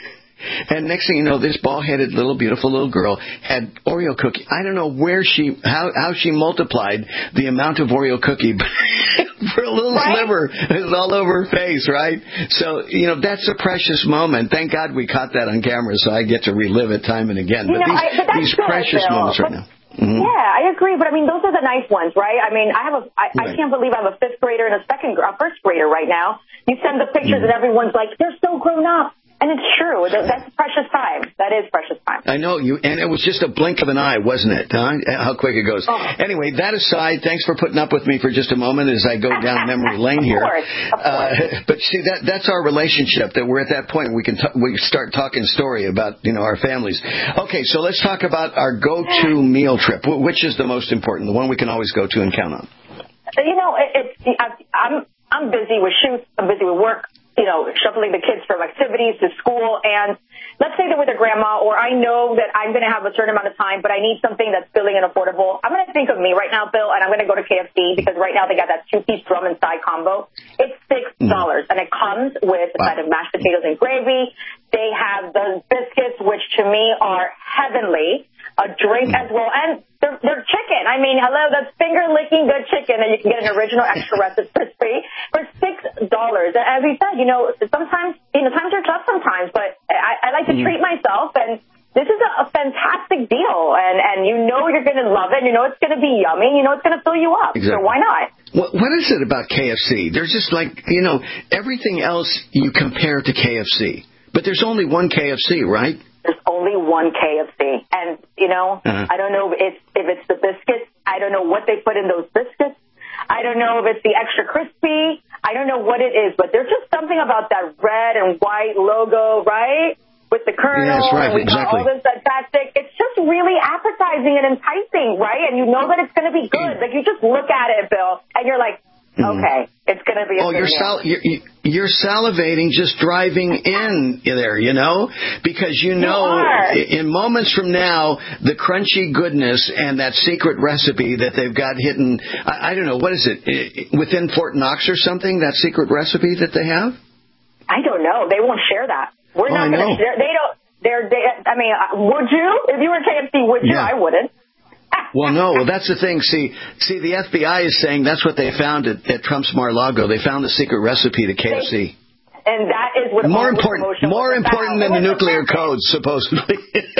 And next thing you know, this bald-headed little beautiful little girl had Oreo cookie. I don't know where she, how, how she multiplied the amount of Oreo cookie, but for a little right? sliver, it was all over her face, right? So, you know, that's a precious moment. Thank God we caught that on camera, so I get to relive it time and again. You but know, these, I, but these good, precious Bill. moments right but, now. Mm-hmm. Yeah, I agree, but I mean, those are the nice ones, right? I mean, I have a, I, right. I can't believe I have a fifth grader and a second, a first grader right now. You send the pictures mm-hmm. and everyone's like, they're so grown up. And it's true. That's precious time. That is precious time. I know you, and it was just a blink of an eye, wasn't it? Huh? How quick it goes. Oh. Anyway, that aside, thanks for putting up with me for just a moment as I go down memory lane here. Of course. Of course. Uh, but see, that that's our relationship. That we're at that point where we can t- we start talking story about you know our families. Okay, so let's talk about our go-to meal trip. Which is the most important? The one we can always go to and count on. You know, it, it's I'm I'm busy with shoots. I'm busy with work. You know, shuffling the kids from activities to school. And let's say they're with their grandma, or I know that I'm going to have a certain amount of time, but I need something that's filling and affordable. I'm going to think of me right now, Bill, and I'm going to go to K F C because right now they got that two-piece drum and side combo. It's six dollars, mm. and it comes with a side of mashed potatoes and gravy. They have those biscuits, which to me are heavenly. A drink mm. as well, and they're, they're chicken. I mean, hello, that's finger-licking good chicken, and you can get an original extra recipe crispy for six dollars. And as we said, you know, sometimes, you know, times are tough sometimes, but I, I like to mm. treat myself, and this is a, a fantastic deal, and, and you know you're going to love it, you know it's going to be yummy, you know it's going to fill you up, exactly. So why not? What, what is it about K F C? There's just like, you know, everything else you compare to K F C, but there's only one K F C, right? There's only one K F C. And, you know, uh-huh. I don't know if, if it's the biscuits. I don't know what they put in those biscuits. I don't know if it's the extra crispy. I don't know what it is. But there's just something about that red and white logo, right? With the kernel. Yes, right, and we exactly. got all this fantastic. It's just really appetizing and enticing, right? And you know that it's going to be good. Like, you just look at it, Bill, and you're like, okay, it's going to be a Oh, you're, sal- you're, you're salivating just driving in there, you know, because you know you in moments from now, the crunchy goodness and that secret recipe that they've got hidden, I, I don't know, what is it, within Fort Knox or something, that secret recipe that they have? I don't know. They won't share that. We're oh, not going to share. They don't, they're, they, I mean, would you? If you were K F C, would you? Yeah. I wouldn't. Well, no. Well, that's the thing. See, see, the F B I is saying that's what they found at, at Trump's Mar-a-Lago. They found the secret recipe to K F C. And that is what more important, more important than the nuclear codes, supposedly.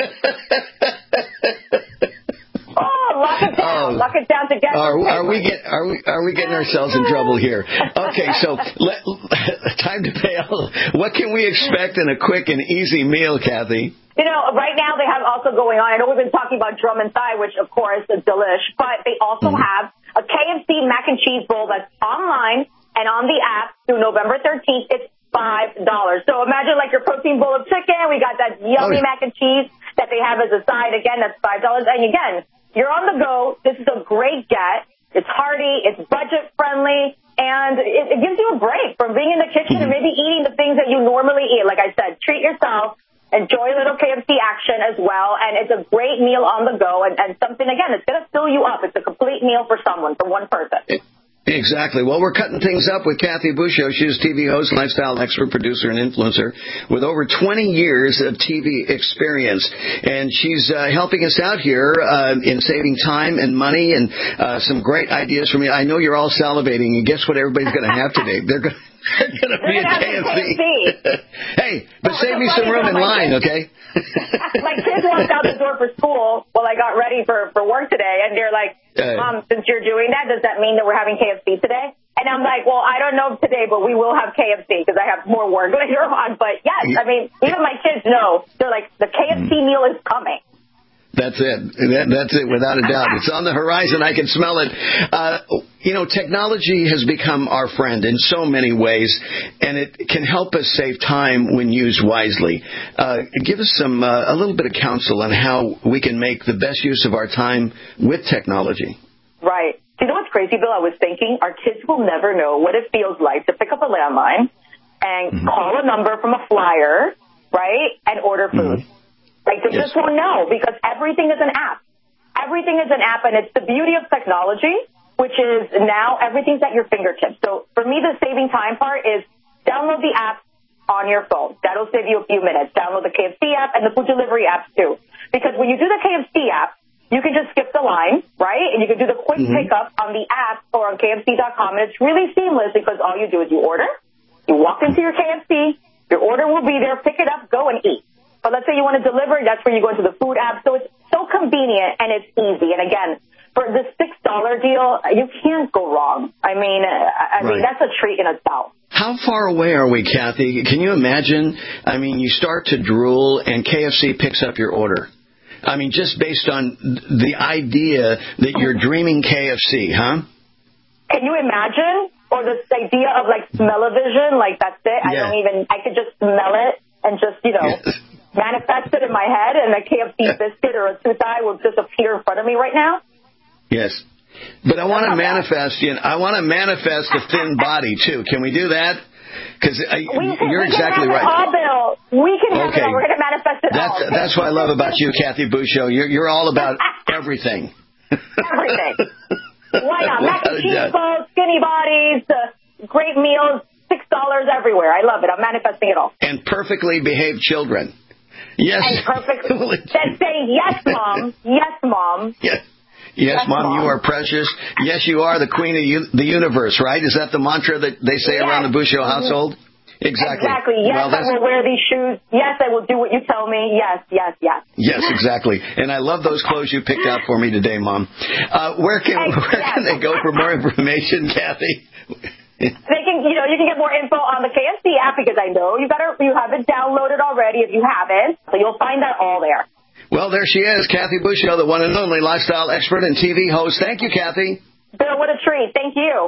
Oh, lock it down, oh. lock it down together. Are, are we get? Are we? Are we getting ourselves in trouble here? Okay, so let, time to bail. What can we expect in a quick and easy meal, Kathy? You know, right now they have also going on, I know we've been talking about drum and thigh, which of course is delish, but they also mm. have a K F C mac and cheese bowl that's online and on the app through November thirteenth. It's five dollars. So imagine like your protein bowl of chicken. We got that yummy oh, yeah. mac and cheese that they have as a side. Again, that's five dollars. And again, you're on the go. This is a great get. It's hearty. It's budget friendly. And it, it gives you a break from being in the kitchen mm-hmm. and maybe eating the things that you normally eat. Like I said, treat yourself. Enjoy a little K F C action as well, and it's a great meal on the go, and, and something, again, it's going to fill you up. It's a complete meal for someone, for one person. Exactly. Well, we're cutting things up with Kathy Bushel. She's a T V host, lifestyle expert, producer, and influencer with over twenty years of T V experience. And she's uh, helping us out here uh, in saving time and money and uh, some great ideas from you. I know you're all salivating, and guess what everybody's going to have today? They're going They're going to be at K F C. Hey, but oh, save me some room in line, okay? My kids walked out the door for school while I got ready for, for work today, and they're like, Mom, uh, since you're doing that, does that mean that we're having K F C today? And I'm like, well, I don't know today, but we will have K F C because I have more work later on. But yes, I mean, even my kids know. They're like, the K F C meal is coming. That's it. That, that's it, without a doubt. It's on the horizon. I can smell it. Uh, you know, technology has become our friend in so many ways, and it can help us save time when used wisely. Uh, give us some uh, a little bit of counsel on how we can make the best use of our time with technology. Right. You know what's crazy, Bill? I was thinking our kids will never know what it feels like to pick up a landline and mm-hmm. call a number from a flyer, right, and order food. Mm-hmm. Like, they yes. just won't know because everything is an app. Everything is an app, and it's the beauty of technology, which is now everything's at your fingertips. So for me, the saving time part is download the app on your phone. That'll save you a few minutes. Download the K F C app and the food delivery apps, too. Because when you do the K F C app, you can just skip the line, right? And you can do the quick mm-hmm. pickup on the app or on K F C dot com, and it's really seamless because all you do is you order, you walk into your K F C, your order will be there, pick it up, go and eat. But let's say you want to deliver, that's where you go into the food app. So it's so convenient and it's easy. And again, for the six dollar deal, you can't go wrong. I mean, I right. mean, that's a treat in itself. How far away are we, Kathy? Can you imagine? I mean, you start to drool and K F C picks up your order. I mean, just based on the idea that you're dreaming K F C, huh? Can you imagine? Or this idea of like smell-o-vision, like that's it. I yeah. don't even, I could just smell it and just, you know. Yes. manifest it in my head, and a K F C biscuit or a toothie will just appear in front of me right now? Yes. But I want to manifest, you know, I want to manifest a thin body, too. Can we do that? Because you're we exactly can have right. It all, Bill. We can have okay. it all. We're going to manifest it that's, all. That's what I love about you, Kathy Bouchot. You're, you're all about everything. Everything. Why not? Mac and cheese balls, skinny bodies, uh, great meals, six dollars everywhere. I love it. I'm manifesting it all. And perfectly behaved children. Yes. And perfect. Then say yes, Mom. Yes, Mom. Yes. Yes, yes Mom, Mom, you are precious. Yes, you are the queen of u- the universe, right? Is that the mantra that they say yes. around the Bouchot household? Exactly. Exactly. Yes, well, I will wear these shoes. Yes, I will do what you tell me. Yes, yes, yes. Yes, exactly. And I love those clothes you picked out for me today, Mom. Uh, where can hey, where yes. can they go for more information, Kathy? They can, you know, you can get more info on the K F C app because I know you got you have it downloaded already if you haven't. So you'll find that all there. Well, there she is, Kathy Bouchot, the one and only lifestyle expert and T V host. Thank you, Kathy. Bill, what a treat. Thank you.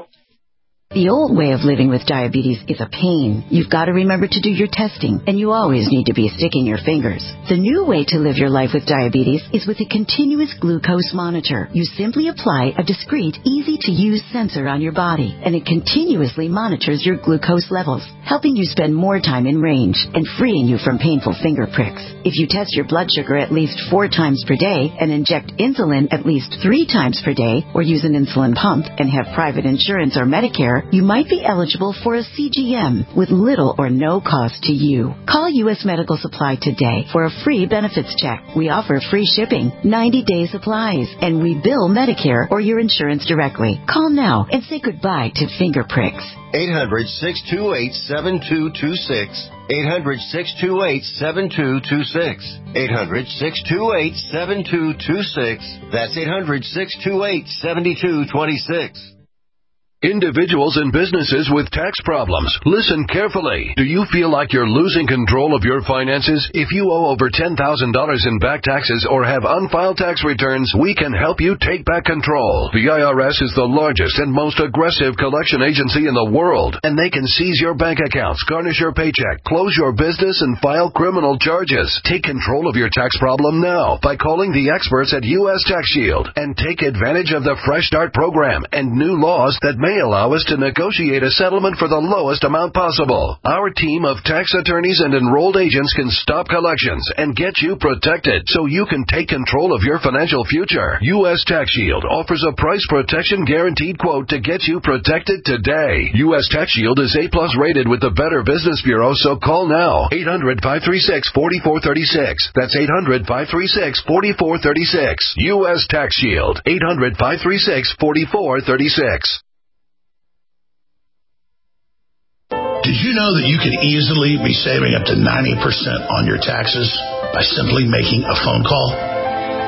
The old way of living with diabetes is a pain. You've got to remember to do your testing, and you always need to be sticking your fingers. The new way to live your life with diabetes is with a continuous glucose monitor. You simply apply a discreet, easy-to-use sensor on your body, and it continuously monitors your glucose levels, helping you spend more time in range and freeing you from painful finger pricks. If you test your blood sugar at least four times per day and inject insulin at least three times per day, or use an insulin pump and have private insurance or Medicare, you might be eligible for a C G M with little or no cost to you. Call U S Medical Supply today for a free benefits check. We offer free shipping, ninety-day supplies, and we bill Medicare or your insurance directly. Call now and say goodbye to finger pricks. eight hundred, six two eight, seven two two six. eight hundred, six two eight, seven two two six. eight hundred, six two eight, seven two two six. That's eight hundred, six two eight, seven two two six. Individuals and businesses with tax problems, listen carefully. Do you feel like you're losing control of your finances? If you owe over ten thousand dollars in back taxes or have unfiled tax returns, we can help you take back control. The I R S is the largest and most aggressive collection agency in the world, and they can seize your bank accounts, garnish your paycheck, close your business, and file criminal charges. Take control of your tax problem now by calling the experts at U S Tax Shield and take advantage of the Fresh Start program and new laws that may allow us to negotiate a settlement for the lowest amount possible. Our team of tax attorneys and enrolled agents can stop collections and get you protected so you can take control of your financial future. U S Tax Shield offers a price protection guaranteed quote to get you protected today. U S Tax Shield is A plus rated with the Better Business Bureau, so call now. eight hundred, five three six, four four three six. That's eight hundred, five three six, four four three six. U S Tax Shield. eight hundred, five three six, four four three six. Did you know that you could easily be saving up to ninety percent on your taxes by simply making a phone call?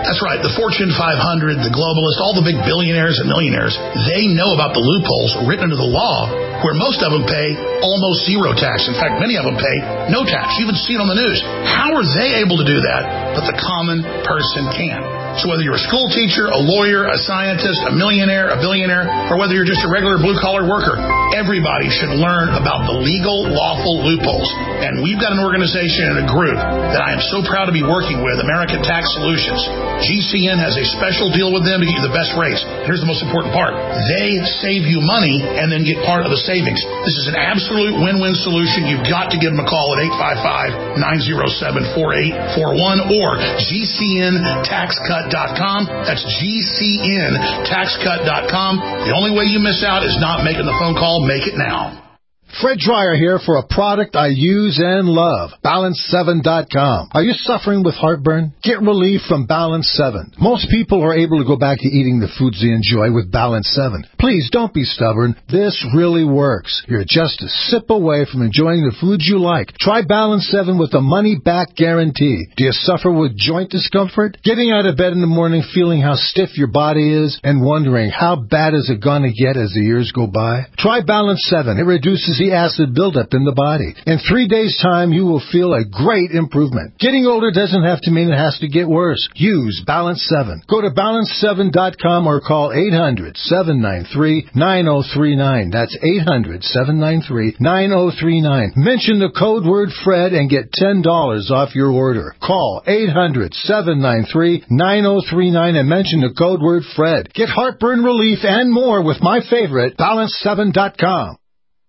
That's right. The Fortune five hundred, the globalists, all the big billionaires and millionaires, they know about the loopholes written into the law where most of them pay almost zero tax. In fact, many of them pay no tax. You even see it on the news. How are they able to do that, but the common person can? So whether you're a school teacher, a lawyer, a scientist, a millionaire, a billionaire, or whether you're just a regular blue-collar worker, everybody should learn about the legal, lawful loopholes. And we've got an organization and a group that I am so proud to be working with, American Tax Solutions. G C N has a special deal with them to get you the best rates. Here's the most important part. They save you money and then get part of the savings. This is an absolute win-win solution. You've got to give them a call at eight five five, nine oh seven, four eight four one or G C N tax cut dot com. That's G C N tax cut dot com. The only way you miss out is not making the phone call. Make it now. Fred Dreyer here for a product I use and love, Balance seven dot com. Are you suffering with heartburn? Get relief from Balance seven. Most people are able to go back to eating the foods they enjoy with Balance seven. Please don't be stubborn. This really works. You're just a sip away from enjoying the foods you like. Try Balance seven with a money-back guarantee. Do you suffer with joint discomfort? Getting out of bed in the morning feeling how stiff your body is and wondering how bad is it going to get as the years go by? Try Balance seven. It reduces the acid buildup in the body. In three days' time, you will feel a great improvement. Getting older doesn't have to mean it has to get worse. Use Balance seven. Go to balance seven dot com or call eight hundred, seven nine three, nine oh three nine. That's eight hundred, seven nine three, nine oh three nine. Mention the code word Fred and get ten dollars off your order. Call eight hundred, seven nine three, nine oh three nine and mention the code word Fred. Get heartburn relief and more with my favorite, balance seven dot com.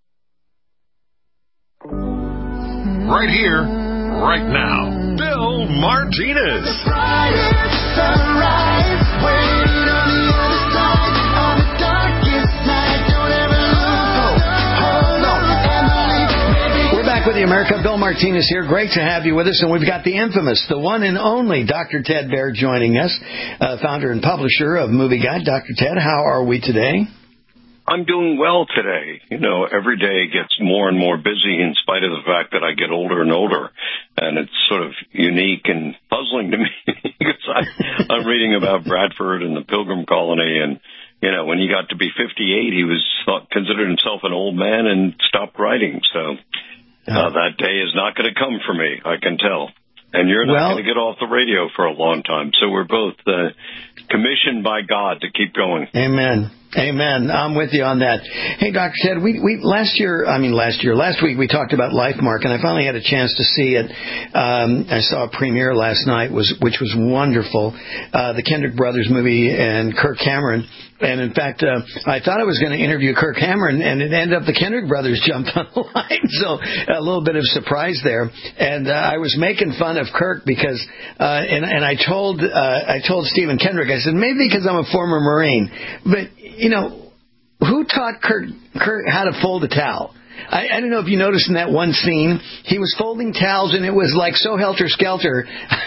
Right here, right now, Bill Martinez. We're back with you, America. Bill Martinez here. Great to have you with us. And we've got the infamous, the one and only Doctor Ted Baird joining us, uh, founder and publisher of Movie Guide. Doctor Ted, how are we today? I'm doing well today. You know, every day gets more and more busy in spite of the fact that I get older and older. And it's sort of unique and puzzling to me because I, I'm reading about Bradford and the Pilgrim Colony. And, you know, when he got to be fifty-eight, he was thought, considered himself an old man and stopped writing. So uh, that day is not going to come for me, I can tell. And you're not well, going to get off the radio for a long time. So we're both uh, commissioned by God to keep going. Amen. Amen. I'm with you on that. Hey, Doctor Ted, we, we last year, I mean last year, last week we talked about LifeMark, and I finally had a chance to see it. Um, I saw a premiere last night, was which was wonderful. Uh, the Kendrick Brothers movie and Kirk Cameron. And in fact, uh, I thought I was going to interview Kirk Cameron, and it ended up the Kendrick Brothers jumped on the line. So a little bit of surprise there. And uh, I was making fun of Kirk because, uh, and, and I told uh, I told Stephen Kendrick, I said maybe because I'm a former Marine, but you know, who taught Kurt, Kurt how to fold a towel? I, I don't know if you noticed in that one scene, he was folding towels and it was like so helter-skelter.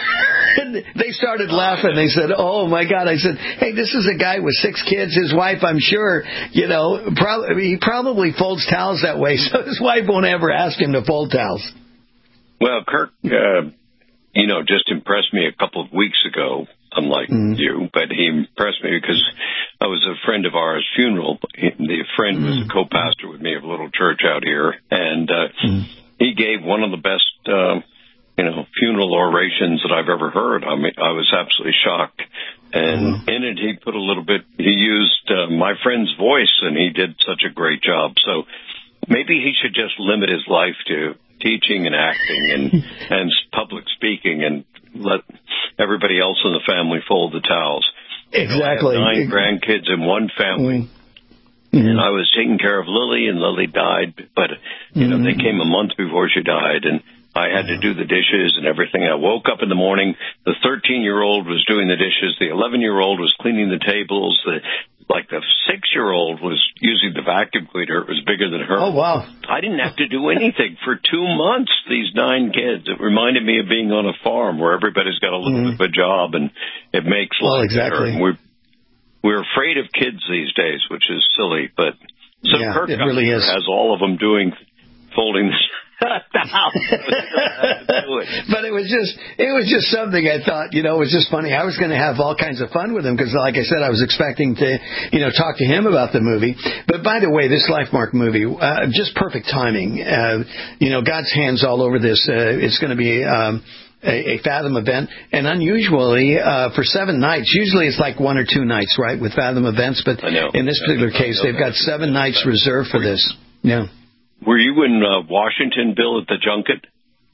They started laughing. They said, oh, my God. I said, hey, this is a guy with six kids. His wife, I'm sure, you know, prob- he probably folds towels that way, so his wife won't ever ask him to fold towels. Well, Kirk, uh, you know, just impressed me a couple of weeks ago. Unlike mm. you, but he impressed me because I was a friend of ours' funeral. The friend mm. was a co-pastor with me of a little church out here, and uh, mm. he gave one of the best, uh, you know, funeral orations that I've ever heard. I mean, I was absolutely shocked. And mm. in it, he put a little bit. He used uh, my friend's voice, and he did such a great job. So maybe he should just limit his life to teaching and acting and and public speaking and let everybody else in the family fold the towels. Exactly. You know, I have nine grandkids in one family. Mm-hmm. And I was taking care of Lily, and Lily died, but, you know, mm-hmm. they came a month before she died, and I had to do the dishes and everything. I woke up in the morning, the thirteen-year-old was doing the dishes, the eleven-year-old was cleaning the tables, the like the six-year-old was using the vacuum cleaner. It was bigger than her. Oh, wow. I didn't have to do anything for two months, these nine kids. It reminded me of being on a farm where everybody's got a little mm. bit of a job, and it makes well, life exactly. better. We're, we're afraid of kids these days, which is silly. But so yeah, Kirk it really is. has all of them doing, folding But it was just, it was just something I thought, you know, it was just funny. I was going to have all kinds of fun with him because, like I said, I was expecting to, you know, talk to him about the movie. But by the way, this LifeMark movie, uh, just perfect timing. Uh, you know, God's hand's all over this. Uh, it's going to be um, a, a Fathom event, and unusually uh, for seven nights. Usually it's like one or two nights, right, with Fathom events. But in this particular case, they've got seven nights reserved for this. Yeah. Were you in uh, Washington, Bill, at the junket?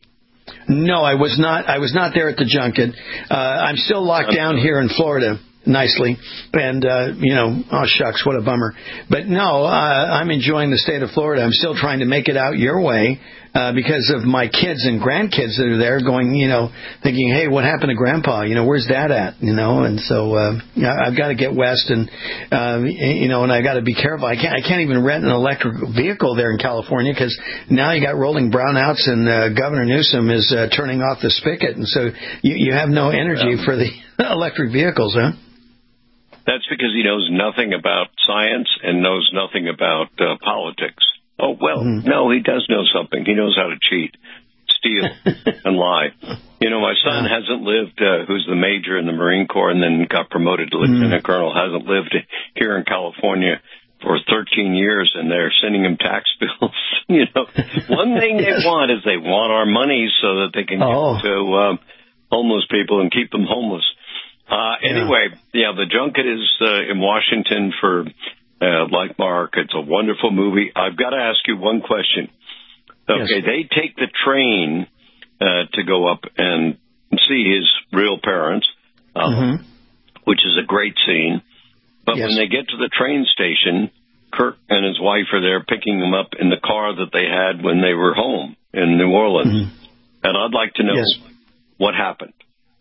No, I was not. I was not there at the junket. Uh, I'm still locked down here in Florida, nicely, and uh, you know, oh shucks, what a bummer. But no, uh, I'm enjoying the state of Florida. I'm still trying to make it out your way uh, because of my kids and grandkids that are there, going, you know, thinking, hey, what happened to Grandpa? You know, where's Dad at? You know, and so uh, I've got to get west, and uh, you know, and I got to be careful. I can't. I can't even rent an electric vehicle there in California because now you got rolling brownouts, and uh, Governor Newsom is uh, turning off the spigot, and so you, you have no energy yeah. for the electric vehicles, huh? That's because he knows nothing about science and knows nothing about uh, politics. Oh, well, mm-hmm. no, he does know something. He knows how to cheat, steal, and lie. You know, my son yeah. hasn't lived, uh, who's the major in the Marine Corps and then got promoted to lieutenant mm-hmm. colonel, hasn't lived here in California for thirteen years, and they're sending him tax bills. You know, one thing they want is they want our money so that they can oh. give to um, homeless people and keep them homeless. Uh, anyway, yeah. yeah, the junket is uh, in Washington for uh, LifeMark. It's a wonderful movie. I've got to ask you one question. Okay, yes. They take the train uh, to go up and see his real parents, um, mm-hmm. which is a great scene. But yes. when they get to the train station, Kirk and his wife are there picking them up in the car that they had when they were home in New Orleans. Mm-hmm. And I'd like to know yes. what happened.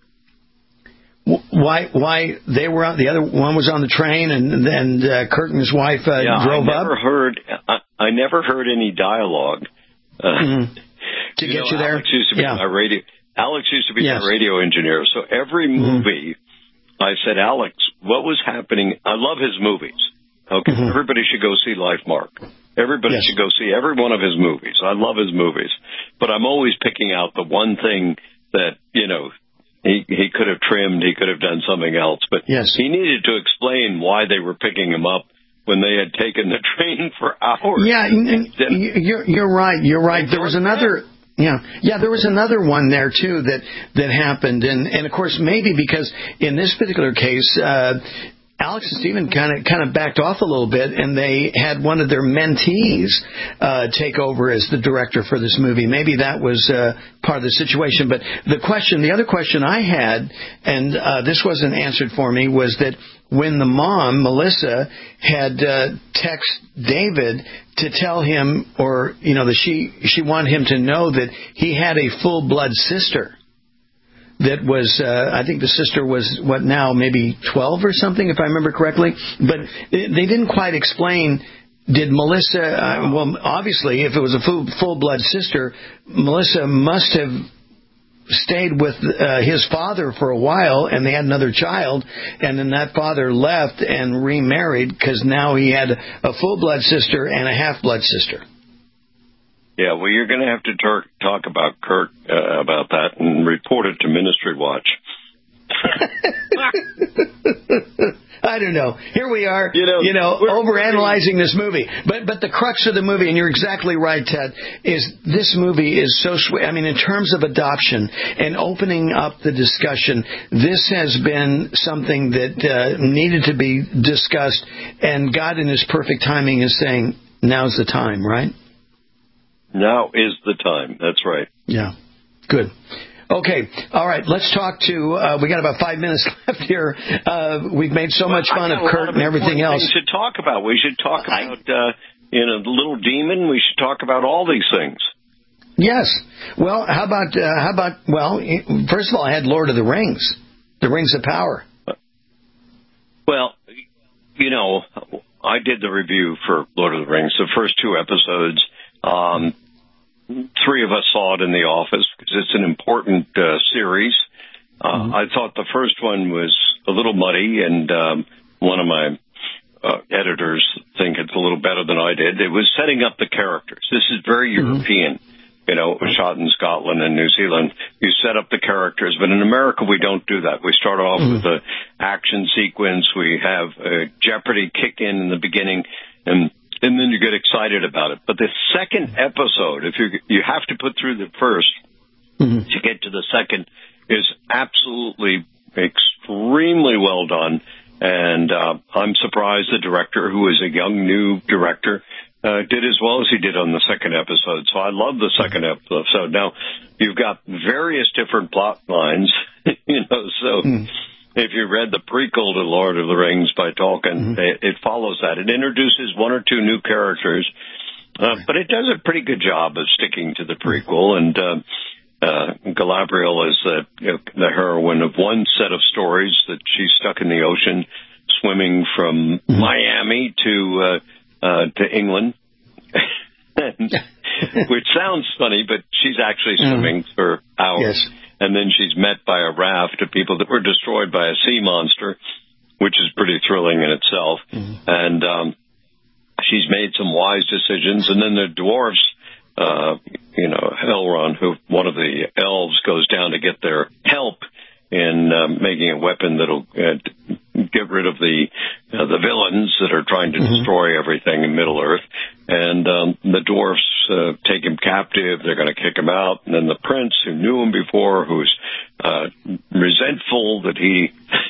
Why? Why they were on the other one was on the train, and then uh, Kirk and his wife uh, yeah, drove I never up. Heard, I, I never heard any dialogue uh, mm-hmm. to you get know, you there. Alex used to be yeah. my radio. Alex used to be yes. my radio engineer. So every movie, mm-hmm. I said, Alex, what was happening? I love his movies. Okay, mm-hmm. everybody should go see LifeMark. Everybody yes. should go see every one of his movies. I love his movies, but I'm always picking out the one thing that you know. He he could have trimmed, he could have done something else, but yes. he needed to explain why they were picking him up when they had taken the train for hours. Yeah, you're you're right. You're right. There was another. Yeah, yeah. There was another one there too that that happened, and and of course maybe because in this particular case. Uh, Alex and Stephen kind of kind of backed off a little bit, and they had one of their mentees uh, take over as the director for this movie. Maybe that was uh, part of the situation. But the question, the other question I had, and uh, this wasn't answered for me, was that when the mom, Melissa, had uh, texted David to tell him, or you know, that she she wanted him to know that he had a full blood sister. That was, uh, I think the sister was, what now, maybe twelve or something, if I remember correctly. But they didn't quite explain, did Melissa, uh, well, obviously, if it was a full, full-blood sister, Melissa must have stayed with uh, his father for a while, and they had another child, and then that father left and remarried, because now he had a full-blood sister and a half-blood sister. Yeah, well, you're going to have to talk, talk about Kirk uh, about that and report it to Ministry Watch. I don't know. Here we are, you know, you know overanalyzing this movie. But but the crux of the movie, and you're exactly right, Ted, is this movie is so sweet. I mean, in terms of adoption and opening up the discussion, this has been something that uh, needed to be discussed, and God in His perfect timing is saying, now's the time, right? Now is the time. That's right. Yeah. Good. Okay. All right. Let's talk to, uh, we got about five minutes left here. Uh, we've made so well, much fun of Kurt and everything else. We should talk about. We should talk about, uh, you know, the little demon. We should talk about all these things. Yes. Well, how about, uh, how about, well, first of all, I had Lord of the Rings, the Rings of Power. Well, you know, I did the review for Lord of the Rings, the first two episodes. Um, three of us saw it in the office because it's an important uh, series. Uh, mm-hmm. I thought the first one was a little muddy, and um, one of my uh, editors think it's a little better than I did. It was setting up the characters. This is very mm-hmm. European. you know, it was shot in Scotland and New Zealand. You set up the characters, but in America we don't do that. We start off mm. with the action sequence. We have uh, Jeopardy kick in in the beginning, and and then you get excited about it. But the second episode, if you you have to put through the first mm-hmm. to get to the second, is absolutely extremely well done. And uh, I'm surprised the director, who is a young new director, Uh, did as well as he did on the second episode. So I love the second episode. Now, you've got various different plot lines, you know, so mm. if you read the prequel to Lord of the Rings by Tolkien, mm-hmm. it, it follows that. It introduces one or two new characters, uh, but it does a pretty good job of sticking to the prequel. And uh, uh, Galadriel is the, you know, the heroine of one set of stories that she's stuck in the ocean, swimming from mm-hmm. Miami to... Uh, Uh, to England, which sounds funny, but she's actually swimming mm. for hours. Yes. And then she's met by a raft of people that were destroyed by a sea monster, which is pretty thrilling in itself. Mm. And um, she's made some wise decisions. And then the dwarfs, uh, you know, Elrond, who one of the elves, goes down to get their help in uh, making a weapon that'll uh, get rid of the uh, the villains that are trying to mm-hmm. destroy everything in Middle Earth. And um, the dwarfs uh, take him captive. They're going to kick him out. And then the prince, who knew him before, who's uh, resentful that he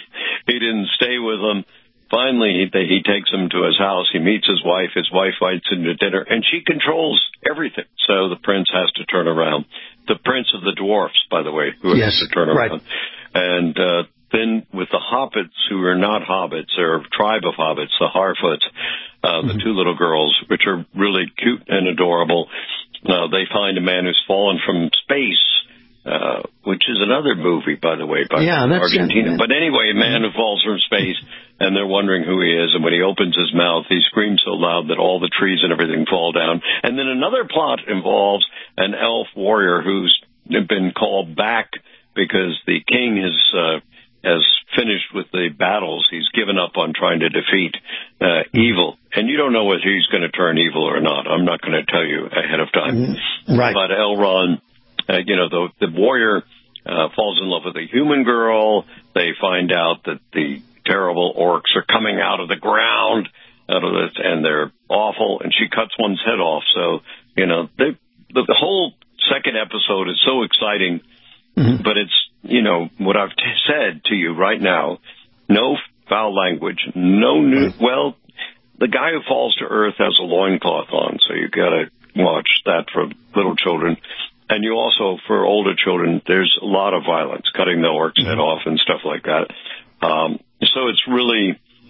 he didn't stay with them, finally he, he takes him to his house. He meets his wife. His wife invites him to dinner, and she controls everything. So the prince has to turn around. The prince of the dwarfs, by the way, who yes, has to turn around. Right. And uh, then with the hobbits, who are not hobbits, they're a tribe of hobbits, the Harfoots, uh, mm-hmm. the two little girls, which are really cute and adorable. Uh, they find a man who's fallen from space, uh, which is another movie, by the way, by yeah, Argentina. But anyway, a man who falls from space, and they're wondering who he is. And when he opens his mouth, he screams so loud that all the trees and everything fall down. And then another plot involves an elf warrior who's been called back because the king has uh, has finished with the battles. He's given up on trying to defeat uh, evil. And you don't know whether he's going to turn evil or not. I'm not going to tell you ahead of time. Right. But Elrond, uh, you know, the, the warrior uh, falls in love with a human girl. They find out that the terrible orcs are coming out of the ground, out of this, and they're awful. And she cuts one's head off. So, you know, they, the, the whole second episode is so exciting. Mm-hmm. But it's, you know, what I've t- said to you right now, no foul language, no new, well, the guy who falls to earth has a loincloth on, so you got to watch that for little children. And you also, for older children, there's a lot of violence, cutting the orc's mm-hmm. head off and stuff like that. Um, so it's really,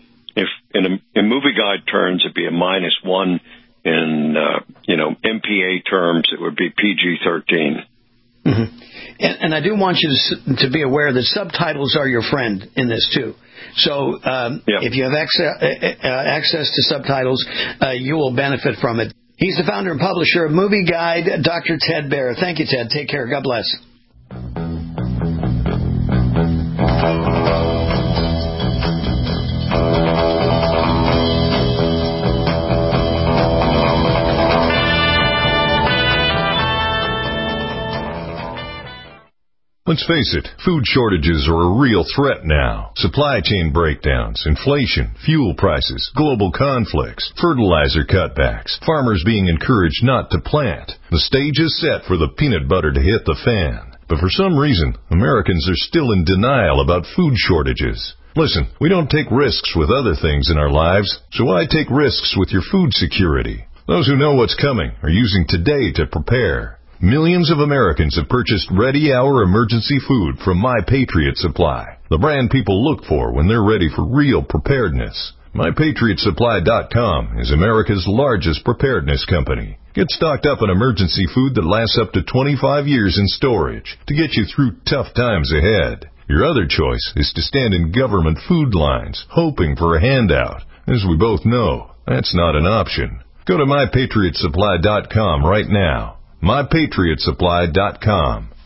if in, a, in movie guide terms, it'd be a minus one. In, uh, you know, M P A terms, it would be P G thirteen. Mm-hmm. And, and I do want you to, to be aware that subtitles are your friend in this, too. So um, yeah. if you have access, uh, access to subtitles, uh, you will benefit from it. He's the founder and publisher of Movie Guide, Doctor Ted Baehr. Thank you, Ted. Take care. God bless. Let's face it, food shortages are a real threat now. Supply chain breakdowns, inflation, fuel prices, global conflicts, fertilizer cutbacks, farmers being encouraged not to plant. The stage is set for the peanut butter to hit the fan. But for some reason, Americans are still in denial about food shortages. Listen, we don't take risks with other things in our lives, so why take risks with your food security? Those who know what's coming are using today to prepare. Millions of Americans have purchased ready-hour emergency food from My Patriot Supply, the brand people look for when they're ready for real preparedness. My Patriot Supply dot com is America's largest preparedness company. Get stocked up on emergency food that lasts up to twenty-five years in storage to get you through tough times ahead. Your other choice is to stand in government food lines, hoping for a handout. As we both know, that's not an option. Go to My Patriot Supply dot com right now. My Patriot Supply dot com.